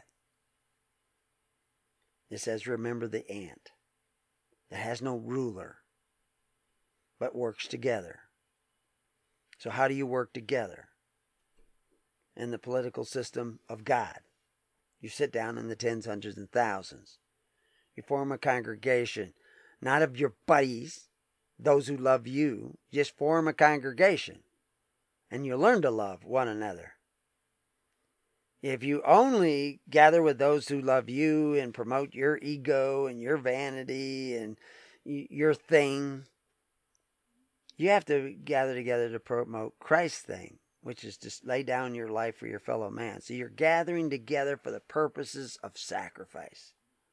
It says, remember the ant that has no ruler. but works together. So how do you work together in the political system of God? You sit down in the tens, hundreds, and thousands. You form a congregation, not of your buddies, those who love you. Just form a congregation, and you learn to love one another. If you only gather with those who love you and promote your ego and your vanity and your thing, you have to gather together to promote Christ's thing, which is to lay down your life for your fellow man. So you're gathering together for the purposes of sacrifice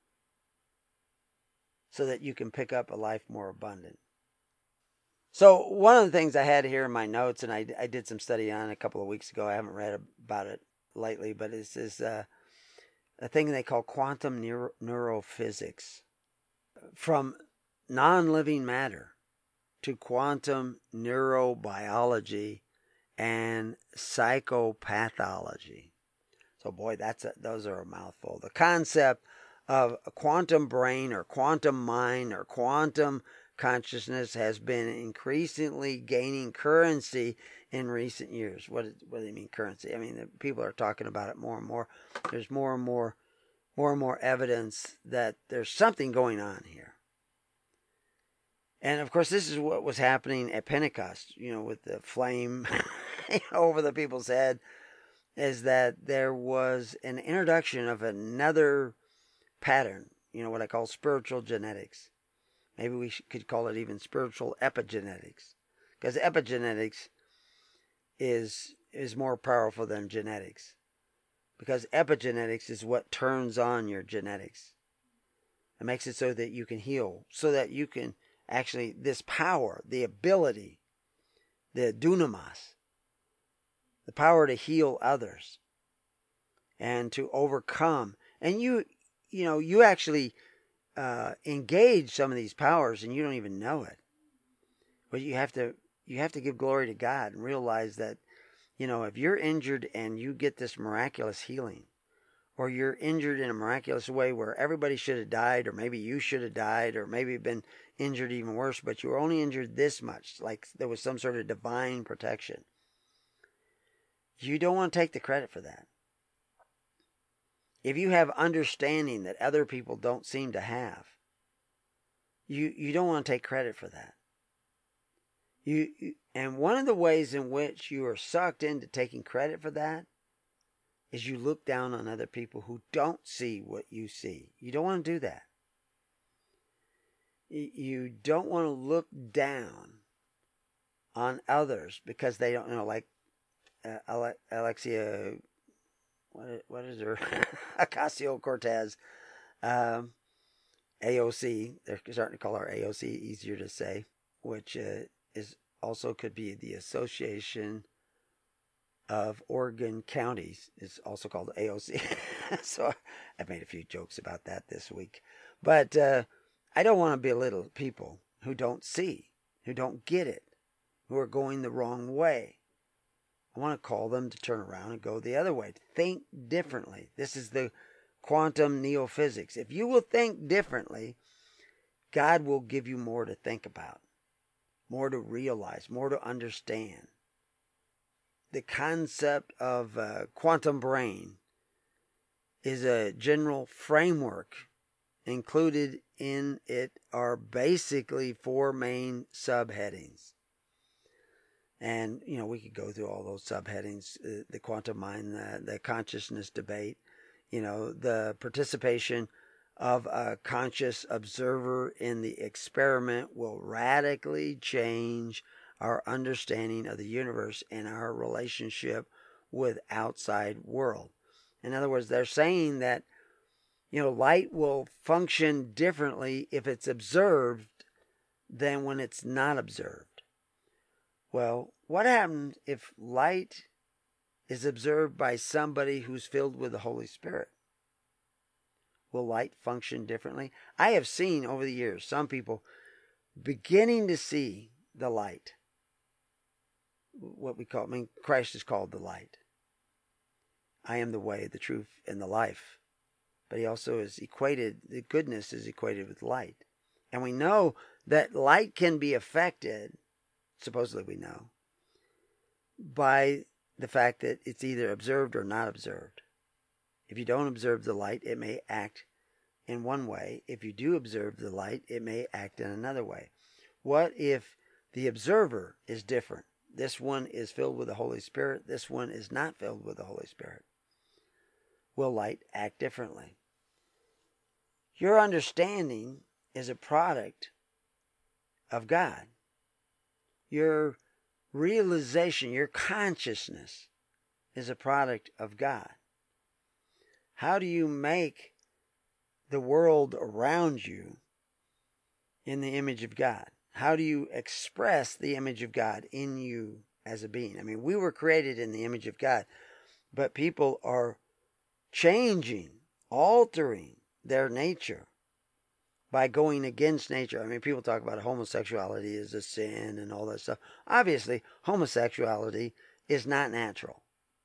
so that you can pick up a life more abundant. So one of the things I had here in my notes, and I did some study on a couple of weeks ago, I haven't read about it lately, but it's this a thing they call quantum neurophysics. From non-living matter to quantum neurobiology and psychopathology. So boy, those are a mouthful. The concept of a quantum brain or quantum mind or quantum consciousness has been increasingly gaining currency in recent years. What do they mean currency? I mean, people are talking about it more and more. There's more and more evidence that there's something going on here. And of course, this is what was happening at Pentecost, with the flame over the people's head, is that there was an introduction of another pattern, what I call spiritual genetics. Maybe we could call it even spiritual epigenetics, because epigenetics is more powerful than genetics, because epigenetics is what turns on your genetics. It makes it so that you can heal, so that you can actually, this power, the ability, the dunamis, the power to heal others and to overcome. And you actually engage some of these powers and you don't even know it. But you have to give glory to God and realize that, if you're injured and you get this miraculous healing, or you're injured in a miraculous way where everybody should have died, or maybe you should have died, or maybe been injured even worse, but you were only injured this much, like there was some sort of divine protection. You don't want to take the credit for that. If you have understanding that other people don't seem to have, you don't want to take credit for that. And one of the ways in which you are sucked into taking credit for that is you look down on other people who don't see what you see. You don't want to do that. You don't want to look down on others because they don't know, like Alexia, what is her? Ocasio-Cortez, AOC. They're starting to call her AOC, easier to say, which is also could be the Association of Oregon Counties, is also called AOC. So I've made a few jokes about that this week. But I don't want to belittle people who don't see, who don't get it, who are going the wrong way. I want to call them to turn around and go the other way. Think differently. This is the quantum neophysics. If you will think differently, God will give you more to think about, more to realize, more to understand. The concept of quantum brain is a general framework. Included in it are basically 4 main subheadings. And, we could go through all those subheadings, the quantum mind, the consciousness debate, the participation of a conscious observer in the experiment will radically change our understanding of the universe and our relationship with outside world. In other words, they're saying that, light will function differently if it's observed than when it's not observed. Well, what happens if light is observed by somebody who's filled with the Holy Spirit? Will light function differently? I have seen over the years some people beginning to see the light. What we call, Christ is called the light. I am the way, the truth, and the life. But he also is equated, the goodness is equated with light. And we know that light can be affected, supposedly we know, by the fact that it's either observed or not observed. If you don't observe the light, it may act in one way. If you do observe the light, it may act in another way. What if the observer is different? This one is filled with the Holy Spirit. This one is not filled with the Holy Spirit. Will light act differently? Your understanding is a product of God. Your realization, your consciousness is a product of God. How do you make the world around you in the image of God? How do you express the image of God in you as a being? I mean, we were created in the image of God, but people are changing, altering their nature by going against nature. I mean, people talk about homosexuality as a sin and all that stuff. Obviously, homosexuality is not natural.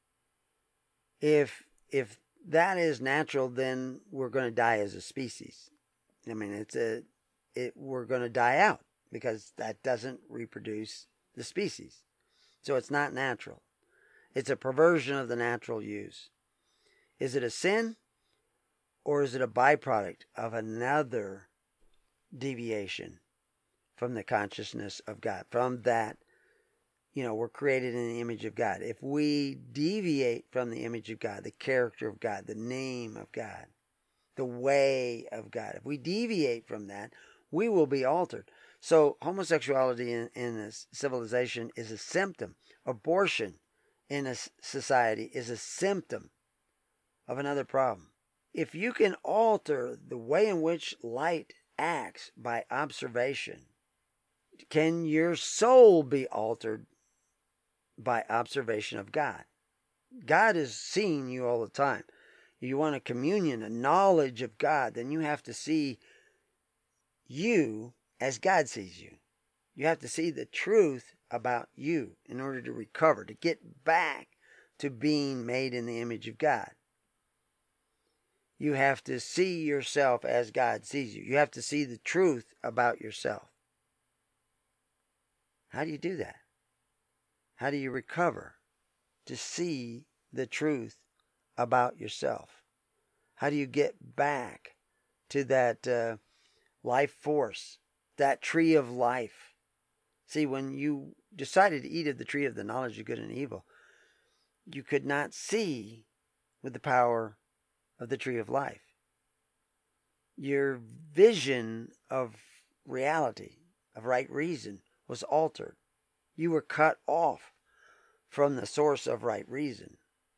If that is natural, then we're going to die as a species. I mean, we're going to die out because that doesn't reproduce the species. So it's not natural. It's a perversion of the natural use. Is it a sin, or is it a byproduct of another deviation from the consciousness of God? From that, we're created in the image of God. If we deviate from the image of God, the character of God, the name of God, the way of God, if we deviate from that, we will be altered. So homosexuality in a civilization is a symptom. Abortion in a society is a symptom of another problem. If you can alter the way in which light acts by observation, can your soul be altered by observation of God? God is seeing you all the time. You want a communion, a knowledge of God, then you have to see you as God sees you. You have to see the truth about you in order to recover, to get back to being made in the image of God. You have to see yourself as God sees you. You have to see the truth about yourself. How do you do that? How do you recover to see the truth about yourself? How do you get back to that life force, that tree of life? See, when you decided to eat of the tree of the knowledge of good and evil, you could not see with the power of the tree of life. Your vision of reality, of right reason, was altered. You were cut off from the source of right reason.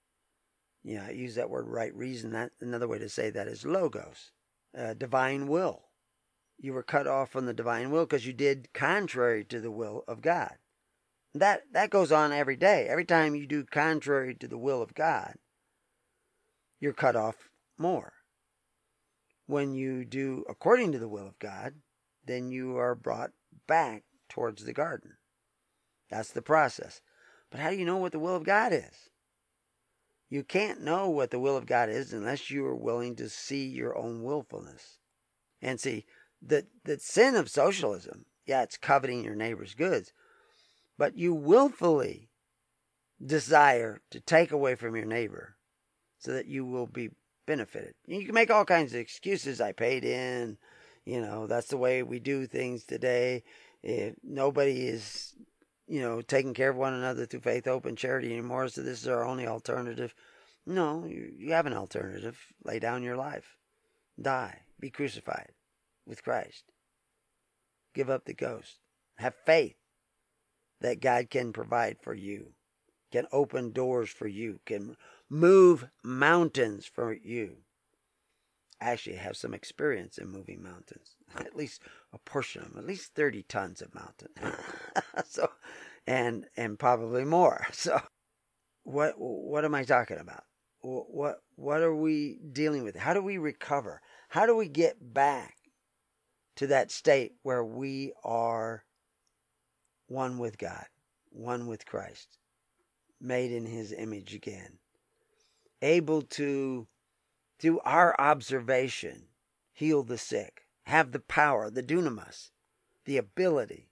I use that word right reason. That another way to say that is logos, divine will. You were cut off from the divine will because you did contrary to the will of God. That goes on every day. Every time you do contrary to the will of God, you're cut off more. When you do according to the will of God, then you are brought back towards the garden. That's the process. But how do you know what the will of God is? You can't know what the will of God is unless you are willing to see your own willfulness. And see, the sin of socialism, it's coveting your neighbor's goods, but you willfully desire to take away from your neighbor so that you will be benefited. You can make all kinds of excuses. I paid in, that's the way we do things today. If nobody is, taking care of one another through faith, hope, and charity anymore, so this is our only alternative. No, you have an alternative. Lay down your life. Die. Be crucified with Christ. Give up the ghost. Have faith that God can provide for you, can open doors for you, can move mountains for you. I actually have some experience in moving mountains, at least a portion of them, at least 30 tons of mountain. So, and probably more. So, what am I talking about? What are we dealing with? How do we recover? How do we get back to that state where we are one with God, one with Christ, made in His image again, able to, through our observation, heal the sick, have the power, the dunamis, the ability.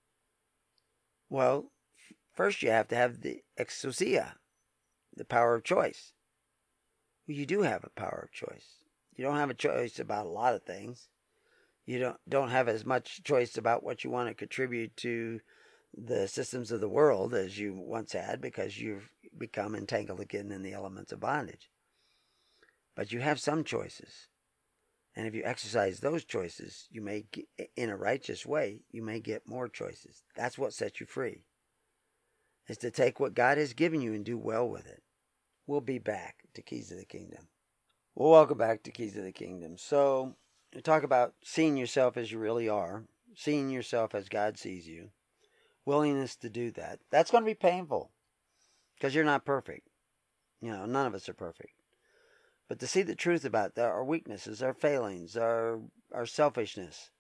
Well, first you have to have the exousia, the power of choice. Well, you do have a power of choice. You don't have a choice about a lot of things. You don't have as much choice about what you want to contribute to the systems of the world as you once had, because you've become entangled again in the elements of bondage. But you have some choices. And if you exercise those choices, you may get, in a righteous way, you may get more choices. That's what sets you free, is to take what God has given you and do well with it. We'll be back to Keys of the Kingdom. Well, welcome back to Keys of the Kingdom. So, we talk about seeing yourself as you really are, seeing yourself as God sees you, willingness to do that. That's going to be painful, because you're not perfect. None of us are perfect. But to see the truth about our weaknesses, our failings, our selfishness,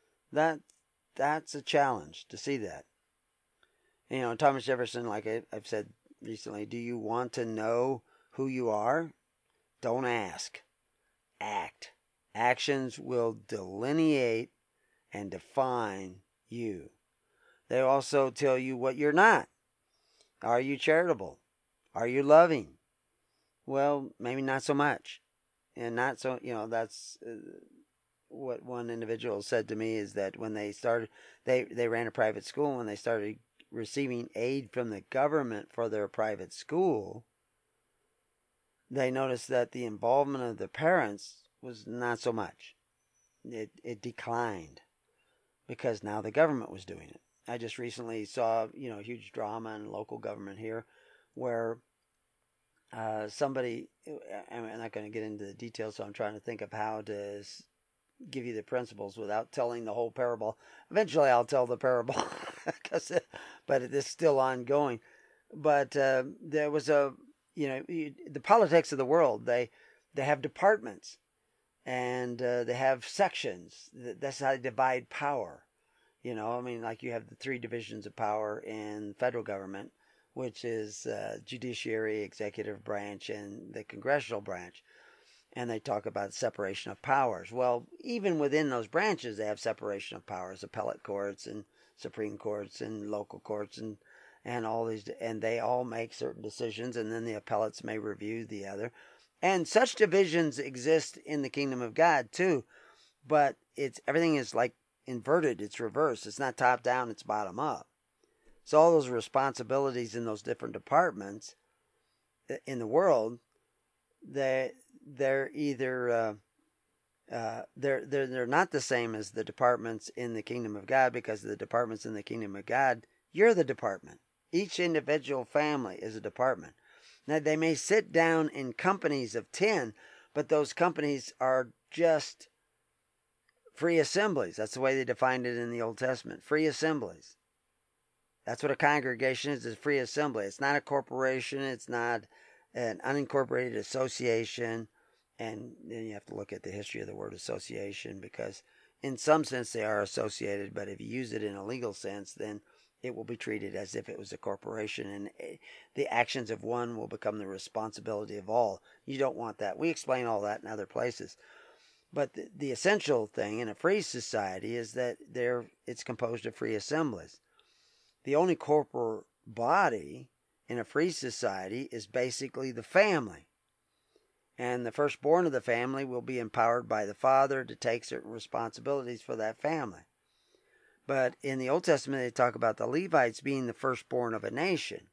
that's a challenge to see that. Thomas Jefferson, like I've said recently, do you want to know who you are? Don't ask. Act. Actions will delineate and define you. They also tell you what you're not. Are you charitable? Are you loving? Well, maybe not so much. And not so, that's what one individual said to me, is that when they started, they ran a private school, and when they started receiving aid from the government for their private school, they noticed that the involvement of the parents was not so much. It declined, because now the government was doing it. I just recently saw, a huge drama in local government here, where somebody, I'm not going to get into the details, so I'm trying to think of how to give you the principles without telling the whole parable. Eventually I'll tell the parable, but it is still ongoing. But there was the politics of the world, they have departments, and they have sections. That's how they divide power. Like you have the 3 divisions of power in the federal government, which is judiciary, executive branch, and the congressional branch. And they talk about separation of powers. Well, even within those branches, they have separation of powers, appellate courts and Supreme Courts and local courts and all these, and they all make certain decisions, and then the appellates may review the other. And such divisions exist in the kingdom of God too, but everything is like inverted, it's reversed. It's not top down, it's bottom up. So all those responsibilities in those different departments in the world, they're either they're not the same as the departments in the kingdom of God, because the departments in the kingdom of God, you're the department. Each individual family is a department. Now, they may sit down in companies of 10, but those companies are just free assemblies. That's the way they defined it in the Old Testament. Free assemblies. That's what a congregation is a free assembly. It's not a corporation. It's not an unincorporated association. And then you have to look at the history of the word association, because in some sense they are associated, but if you use it in a legal sense, then it will be treated as if it was a corporation, and the actions of one will become the responsibility of all. You don't want that. We explain all that in other places. But the essential thing in a free society is that it's composed of free assemblies. The only corporate body in a free society is basically the family. And the firstborn of the family will be empowered by the father to take certain responsibilities for that family. But in the Old Testament, they talk about the Levites being the firstborn of a nation.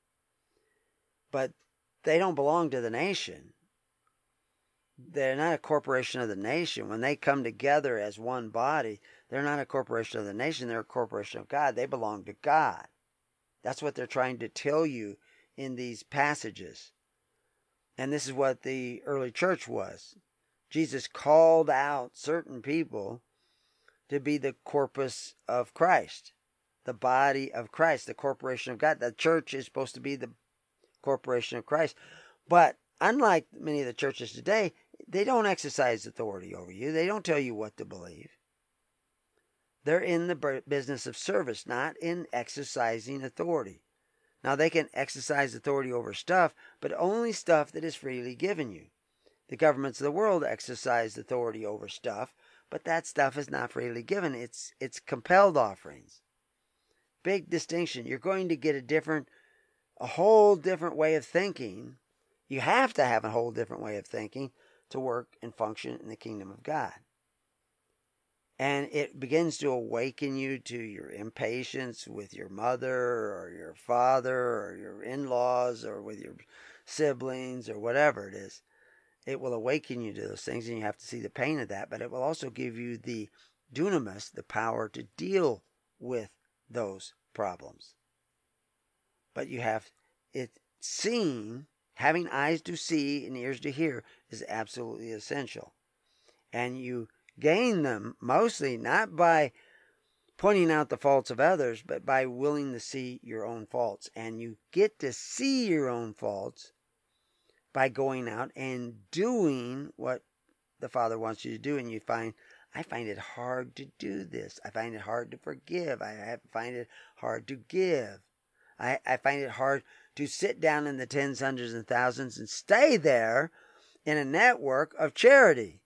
But they don't belong to the nation. They're not a corporation of the nation. When they come together as one body, they're not a corporation of the nation. They're a corporation of God. They belong to God. That's what they're trying to tell you in these passages. And this is what the early church was. Jesus called out certain people to be the corpus of Christ, the body of Christ, the corporation of God. The church is supposed to be the corporation of Christ. But unlike many of the churches today, they don't exercise authority over you. They don't tell you what to believe. They're in the business of service, not in exercising authority. Now, they can exercise authority over stuff, but only stuff that is freely given you. The governments of the world exercise authority over stuff, But that stuff is not freely given. It's compelled offerings. Big distinction. You're going to get a whole different way of thinking. You have to have a whole different way of thinking to work and function in the kingdom of God. And it begins to awaken you to your impatience with your mother or your father or your in-laws or with your siblings or whatever it is. It will awaken you to those things, and you have to see the pain of that. But it will also give you the dunamis, the power to deal with those problems. But you have it seen, having eyes to see and ears to hear is absolutely essential. And you gain them mostly not by pointing out the faults of others, but by willing to see your own faults. And you get to see your own faults by going out and doing what the Father wants you to do. And you find, I find it hard to do this. I find it hard to forgive. I find it hard to give. I find it hard to sit down in the tens, hundreds, and thousands and stay there in a network of charity.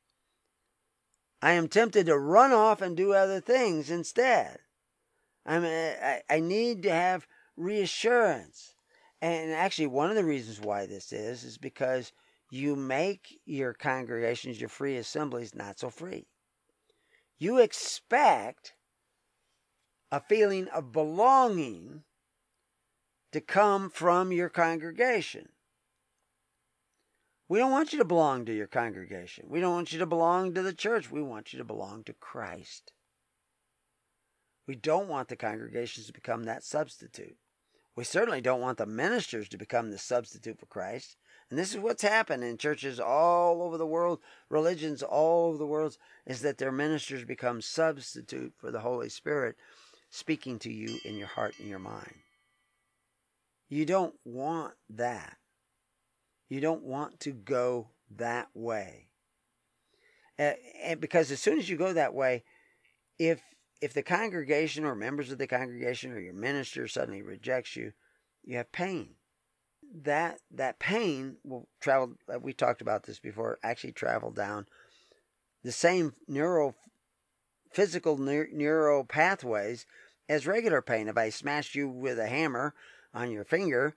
I am tempted to run off and do other things instead. I need to have reassurance. And actually, one of the reasons why this is because you make your congregations, your free assemblies, not so free. You expect a feeling of belonging to come from your congregation. We don't want you to belong to your congregation. We don't want you to belong to the church. We want you to belong to Christ. We don't want the congregations to become that substitute. We certainly don't want the ministers to become the substitute for Christ. And this is what's happened in churches all over the world, religions all over the world, is that their ministers become substitute for the Holy Spirit speaking to you in your heart and your mind. You don't want that. You don't want to go that way. And because as soon as you go that way, if the congregation or members of the congregation or your minister suddenly rejects you, you have pain. That pain will travel, we talked about this before, actually travel down the same physical neural pathways as regular pain. If I smashed you with a hammer on your finger,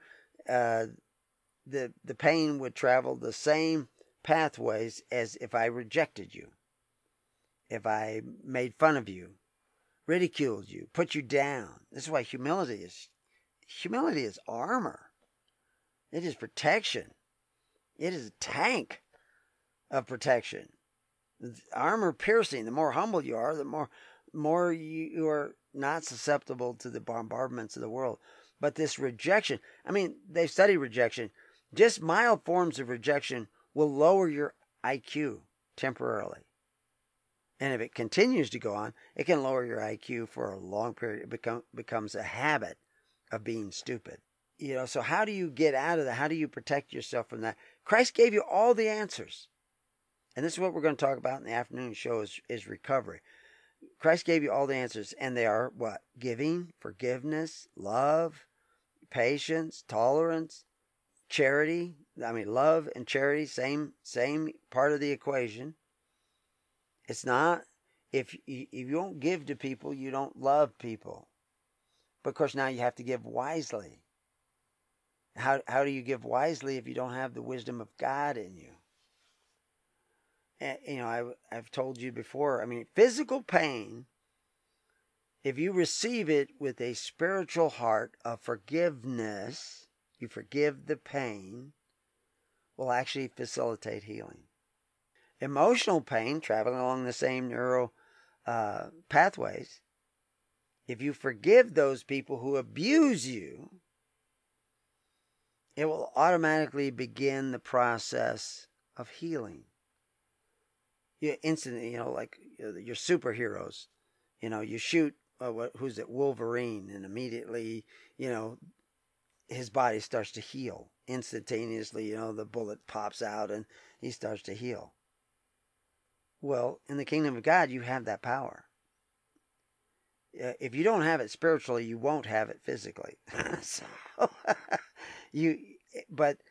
the pain would travel the same pathways as if I rejected you, if I made fun of you, ridiculed you, put you down. This is why humility is armor. It is protection. It is a tank of protection. Armor piercing. The more humble you are, the more you are not susceptible to the bombardments of the world. But this rejection, they've studied rejection. Just mild forms of rejection will lower your IQ temporarily. And if it continues to go on, it can lower your IQ for a long period. It becomes a habit of being stupid. So how do you get out of that? How do you protect yourself from that? Christ gave you all the answers. And this is what we're going to talk about in the afternoon show is recovery. Christ gave you all the answers. And they are what? Giving, forgiveness, love, patience, tolerance, charity. Love and charity, same part of the equation. It's not, if you don't give to people, you don't love people. But of course now you have to give wisely. How do you give wisely if you don't have the wisdom of God in you? And, I've told you before, physical pain, if you receive it with a spiritual heart of forgiveness, you forgive the pain, will actually facilitate healing. Emotional pain, traveling along the same neural pathways, if you forgive those people who abuse you, it will automatically begin the process of healing. You instantly, like your superheroes, you shoot, who's it, Wolverine, and immediately, his body starts to heal instantaneously. The bullet pops out and he starts to heal. Well, in the kingdom of God, you have that power. If you don't have it spiritually, you won't have it physically.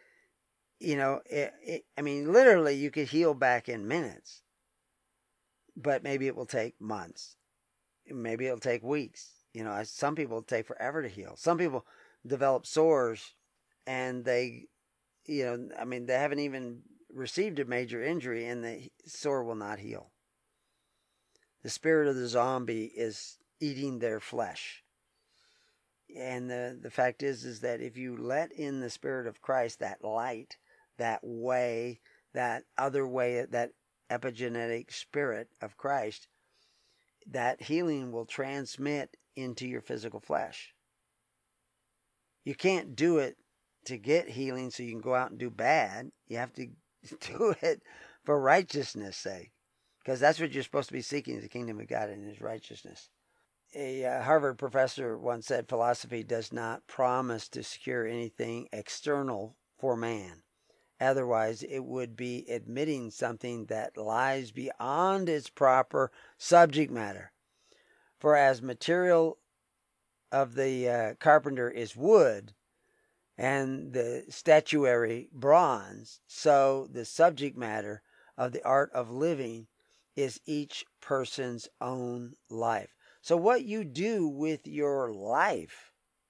Literally, you could heal back in minutes. but maybe it will take months. Maybe it'll take weeks. Some people take forever to heal. Some people develop sores and they haven't even received a major injury and the sore will not heal. The spirit of the zombie is eating their flesh. And the fact is that if you let in the Spirit of Christ, that light, that way, that other way, that epigenetic spirit of Christ, that healing will transmit into your physical flesh. You can't do it to get healing so you can go out and do bad. You have to do it for righteousness' sake, because that's what you're supposed to be seeking, the kingdom of God and His righteousness. A Harvard professor once said, philosophy does not promise to secure anything external for man. Otherwise, it would be admitting something that lies beyond its proper subject matter. For as material of the carpenter is wood, and the statuary bronze, so the subject matter of the art of living is each person's own life. So what you do with your life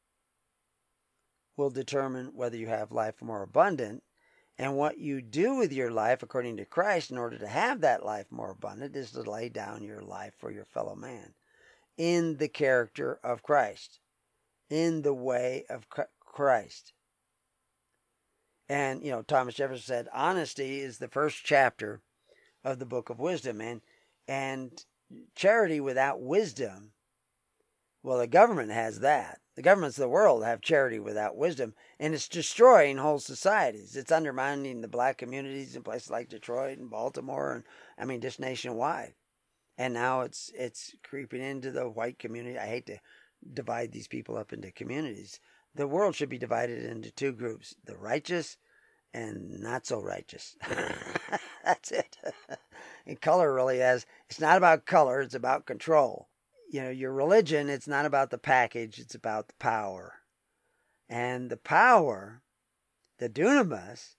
will determine whether you have life more abundant. And what you do with your life, according to Christ, in order to have that life more abundant, is to lay down your life for your fellow man in the character of Christ, in the way of Christ. And, Thomas Jefferson said, honesty is the first chapter of the book of wisdom. And charity without wisdom, well, the government has that. The governments of the world have charity without wisdom, and it's destroying whole societies. It's undermining the black communities in places like Detroit and Baltimore, and just nationwide. And now it's creeping into the white community. I hate to divide these people up into communities. The world should be divided into two groups: the righteous and not so righteous. That's it. And color really it's not about color, it's about control. Your religion, it's not about the package, it's about the power. And the power, the dunamis,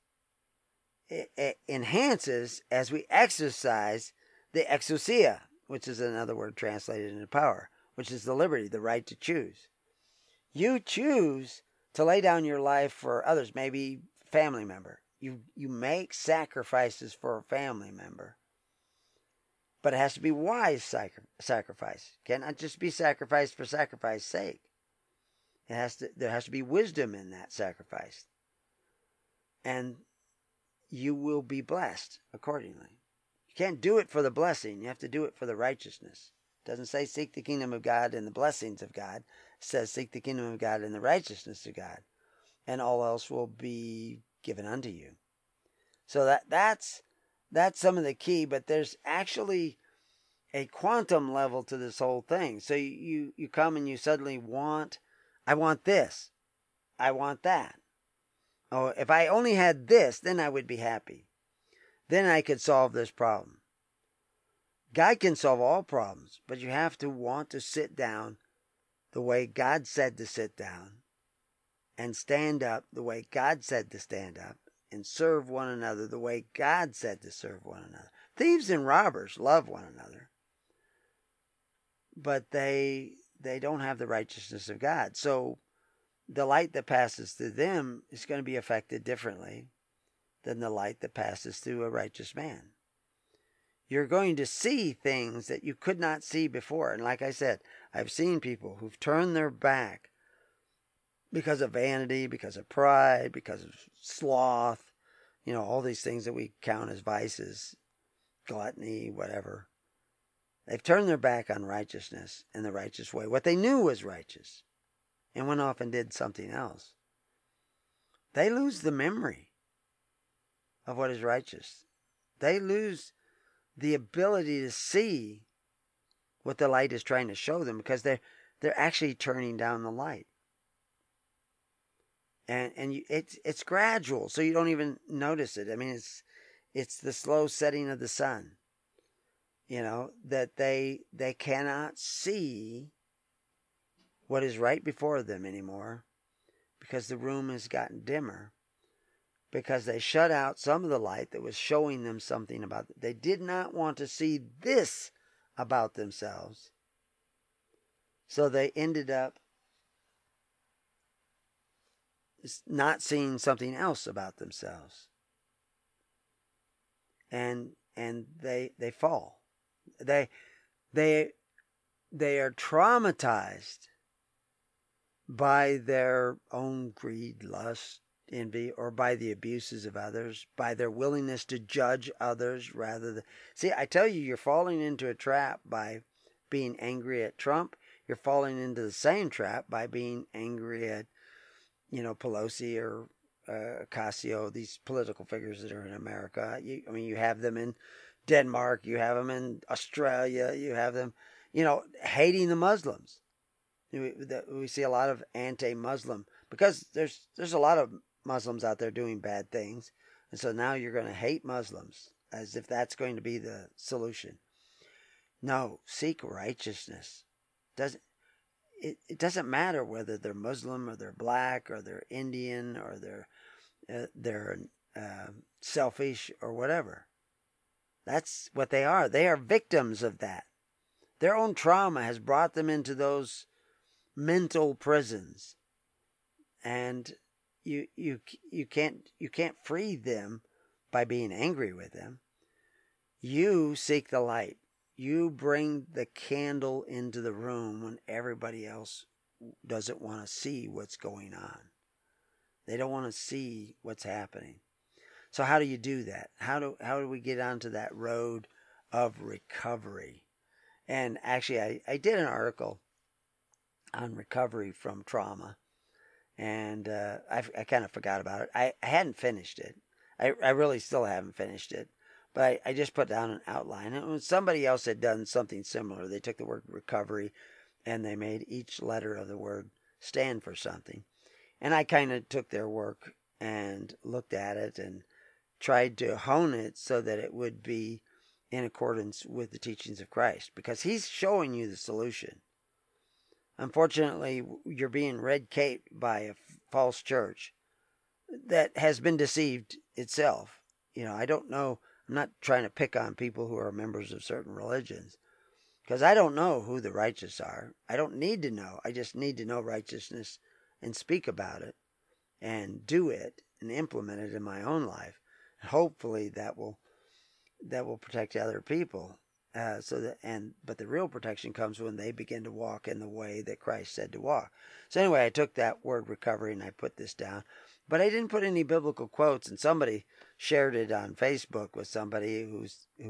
it enhances as we exercise the exousia, which is another word translated into power, which is the liberty, the right to choose. You choose to lay down your life for others, maybe family member. You make sacrifices for a family member. But it has to be wise sacrifice. It cannot just be sacrifice for sacrifice's sake. There has to be wisdom in that sacrifice. And you will be blessed accordingly. You can't do it for the blessing. You have to do it for the righteousness. It doesn't say seek the kingdom of God and the blessings of God. It says seek the kingdom of God and the righteousness of God. And all else will be given unto you. So that's some of the key, but there's actually a quantum level to this whole thing. So you come and you suddenly I want this. I want that. Oh, if I only had this, then I would be happy. Then I could solve this problem. God can solve all problems, but you have to want to sit down the way God said to sit down and stand up the way God said to stand up and serve one another the way God said to serve one another. Thieves and robbers love one another, but they don't have the righteousness of God. So the light that passes through them is going to be affected differently than the light that passes through a righteous man. You're going to see things that you could not see before. And like I said, I've seen people who've turned their back because of vanity, because of pride, because of sloth, all these things that we count as vices, gluttony, whatever. They've turned their back on righteousness and the righteous way, what they knew was righteous, and went off and did something else. They lose the memory of what is righteous. They lose the ability to see what the light is trying to show them because they're actually turning down the light. And it's gradual, so you don't even notice it. It's the slow setting of the sun. That they cannot see what is right before them anymore because the room has gotten dimmer, because they shut out some of the light that was showing them something about it. They did not want to see this about themselves. So they ended up not seeing something else about themselves. And they fall. They are traumatized by their own greed, lust, envy, or by the abuses of others, by their willingness to judge others rather than... See, I tell you, you're falling into a trap by being angry at Trump. You're falling into the same trap by being angry at, Pelosi or Ocasio, these political figures that are in America. You have them in Denmark, you have them in Australia, you have them, hating the Muslims. We see a lot of anti-Muslim because there's a lot of Muslims out there doing bad things, and so now you're going to hate Muslims as if that's going to be the solution. No, seek righteousness. It doesn't matter whether they're Muslim or they're black or they're Indian or they're selfish or whatever. That's what they are. They are victims of that. Their own trauma has brought them into those mental prisons, and you can't free them by being angry with them. You seek the light. You bring the candle into the room when everybody else doesn't want to see what's going on. They don't want to see what's happening. So how do you do that? How do we get onto that road of recovery? And actually, I did an article on recovery from trauma, and I kind of forgot about it. I hadn't finished it. I really still haven't finished it, but I just put down an outline. And when somebody else had done something similar, they took the word recovery and they made each letter of the word stand for something. And I kind of took their work and looked at it and tried to hone it so that it would be in accordance with the teachings of Christ, because he's showing you the solution. Unfortunately, you're being red-caped by a false church that has been deceived itself. I don't know. I'm not trying to pick on people who are members of certain religions, because I don't know who the righteous are. I don't need to know. I just need to know righteousness and speak about it and do it and implement it in my own life. Hopefully that will protect other people. But the real protection comes when they begin to walk in the way that Christ said to walk. So anyway, I took that word recovery and I put this down, but I didn't put any biblical quotes. And somebody shared it on Facebook with somebody who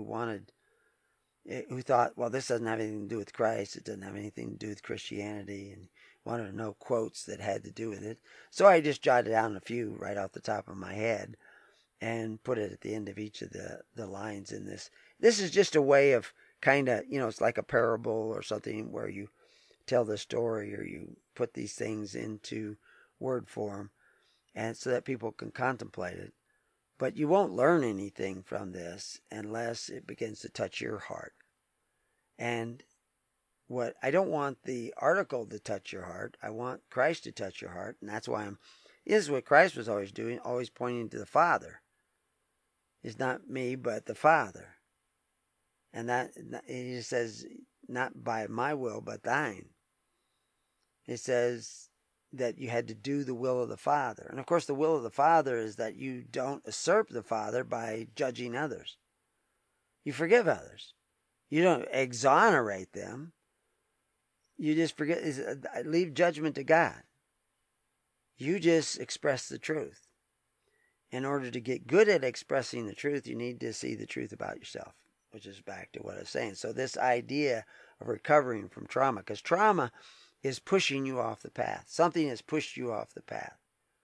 thought, well, this doesn't have anything to do with Christ. It doesn't have anything to do with Christianity, and wanted to know quotes that had to do with it. So I just jotted down a few right off the top of my head and put it at the end of each of the lines in this. This is just a way of kind of, it's like a parable or something where you tell the story or you put these things into word form, and so that people can contemplate it. But you won't learn anything from this unless it begins to touch your heart. And I don't want the article to touch your heart. I want Christ to touch your heart. And that's why this is what Christ was always doing, always pointing to the Father. It's not me, but the Father. And that he says, not by my will, but thine. It says that you had to do the will of the Father. And of course, the will of the Father is that you don't usurp the Father by judging others. You forgive others. You don't exonerate them. You just leave judgment to God. You just express the truth. In order to get good at expressing the truth, you need to see the truth about yourself, which is back to what I was saying. So this idea of recovering from trauma, because trauma is pushing you off the path. Something has pushed you off the path.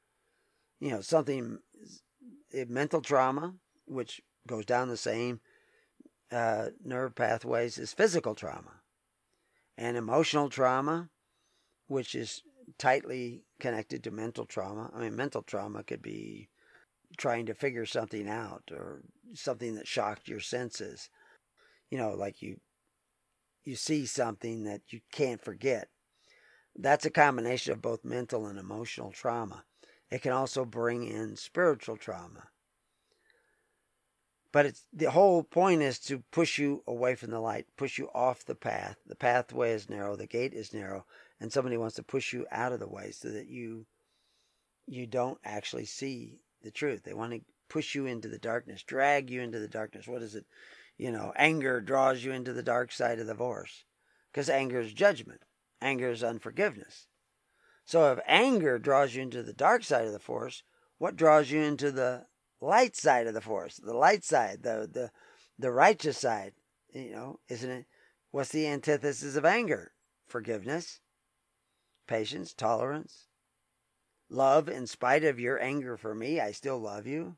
Mental trauma, which goes down the same nerve pathways as physical trauma. And emotional trauma, which is tightly connected to mental trauma. Mental trauma could be trying to figure something out or something that shocked your senses. Like you see something that you can't forget. That's a combination of both mental and emotional trauma. It can also bring in spiritual trauma. But the whole point is to push you away from the light, push you off the path. The pathway is narrow, the gate is narrow, and somebody wants to push you out of the way so that you don't actually see the truth. They want to push you into the darkness, drag you into the darkness. What is it? Anger draws you into the dark side of the force, because anger is judgment. Anger is unforgiveness. So if anger draws you into the dark side of the force, what draws you into the light side of the force? The light side, the righteous side, isn't it? What's the antithesis of anger? Forgiveness, patience, tolerance, love. In spite of your anger for me, I still love you.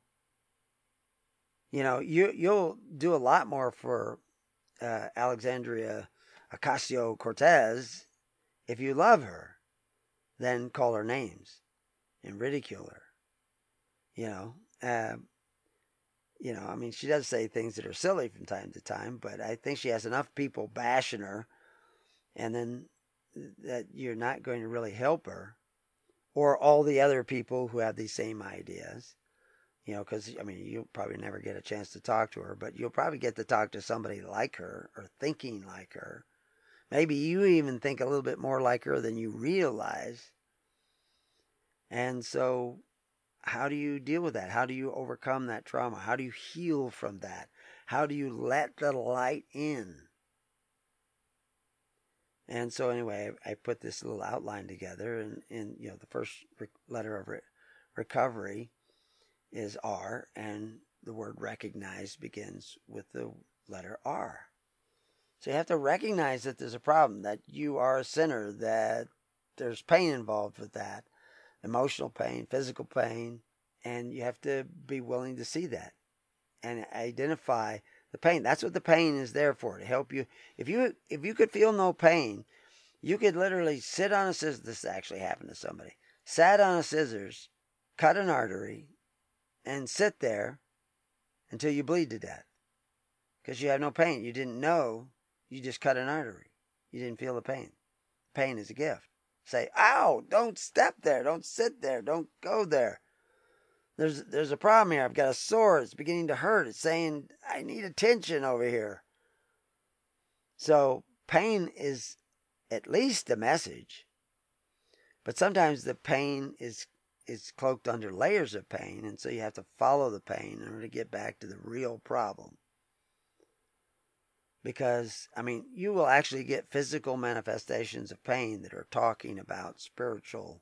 You'll do a lot more for Alexandria Ocasio-Cortez if you love her than call her names and ridicule her. I mean, she does say things that are silly from time to time, but I think she has enough people bashing her, and then that you're not going to really help her, or all the other people who have these same ideas. Because, you'll probably never get a chance to talk to her, but you'll probably get to talk to somebody like her or thinking like her. Maybe you even think a little bit more like her than you realize. And so, how do you deal with that? How do you overcome that trauma? How do you heal from that? How do you let the light in? And so anyway, I put this little outline together, and the first letter of recovery is R, and the word recognize begins with the letter R. So you have to recognize that there's a problem, that you are a sinner, that there's pain involved with that, emotional pain, physical pain, and you have to be willing to see that and identify the pain. That's what the pain is there for, to help you. If you could feel no pain, you could literally sit on a scissors. This actually happened to somebody. Sat on a scissors, cut an artery, and sit there until you bleed to death. Because you have no pain. You didn't know. You just cut an artery. You didn't feel the pain. Pain is a gift. Say, ow, don't step there. Don't sit there. Don't go there. There's a problem here. I've got a sore. It's beginning to hurt. It's saying, I need attention over here. So pain is at least a message. But sometimes the pain is cloaked under layers of pain, and so you have to follow the pain in order to get back to the real problem. Because, you will actually get physical manifestations of pain that are talking about spiritual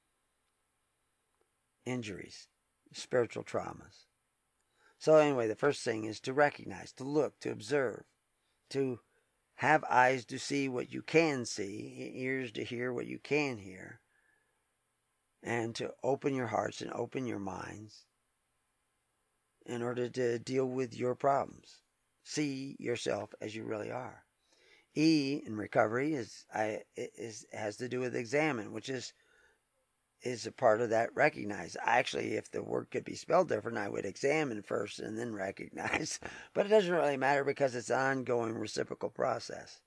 injuries, spiritual traumas. So anyway, the first thing is to recognize, to look, to observe, to have eyes to see what you can see, ears to hear what you can hear, and to open your hearts and open your minds in order to deal with your problems. See yourself as you really are. E in recovery has to do with examine, which is a part of that recognize. Actually, if the word could be spelled different, I would examine first and then recognize. But it doesn't really matter because it's an ongoing reciprocal process.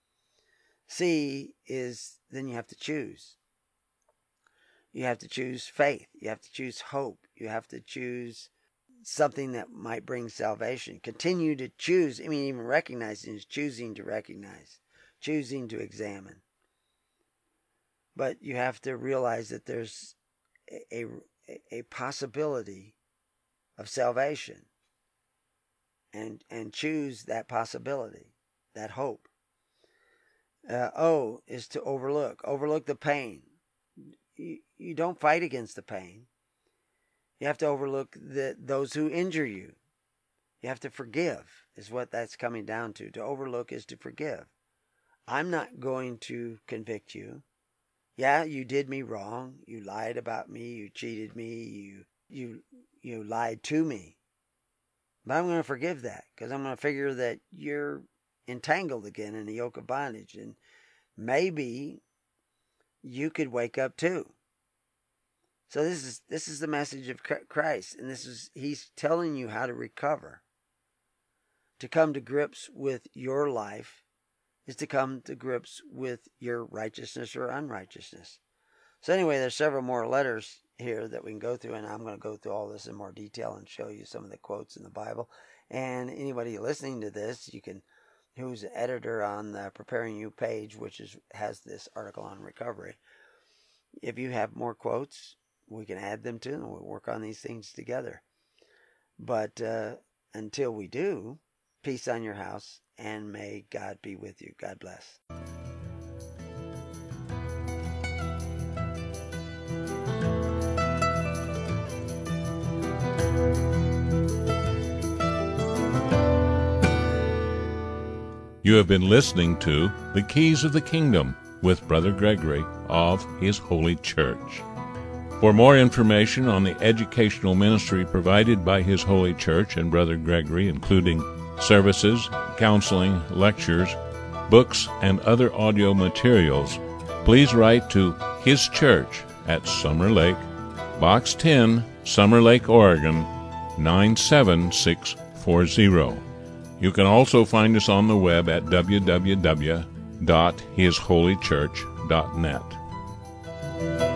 C is then you have to choose. You have to choose faith. You have to choose hope. You have to choose something that might bring salvation. Continue to choose. Even recognizing is choosing to recognize, choosing to examine. But you have to realize that there's a possibility of salvation, and choose that possibility, that hope. O is to overlook. Overlook the pain. You don't fight against the pain. You have to overlook those who injure you. You have to forgive, is what that's coming down to. To overlook is to forgive. I'm not going to convict you. Yeah, you did me wrong. You lied about me. You cheated me. You lied to me. But I'm going to forgive that, because I'm going to figure that you're entangled again in a yoke of bondage, and maybe you could wake up too. So this is the message of Christ, and he's telling you how to recover. To come to grips with your life is to come to grips with your righteousness or unrighteousness. So anyway, there's several more letters here that we can go through, and I'm going to go through all this in more detail and show you some of the quotes in the Bible. And anybody listening to this, who's an editor on the Preparing You page, which has this article on recovery, if you have more quotes, we can add them too, and we'll work on these things together. But until we do, peace on your house, and may God be with you. God bless. You have been listening to The Keys of the Kingdom with Brother Gregory of His Holy Church. For more information on the educational ministry provided by His Holy Church and Brother Gregory, including services, counseling, lectures, books, and other audio materials, please write to His Church at Summer Lake, Box 10, Summer Lake, Oregon, 97640. You can also find us on the web at www.hisholychurch.net.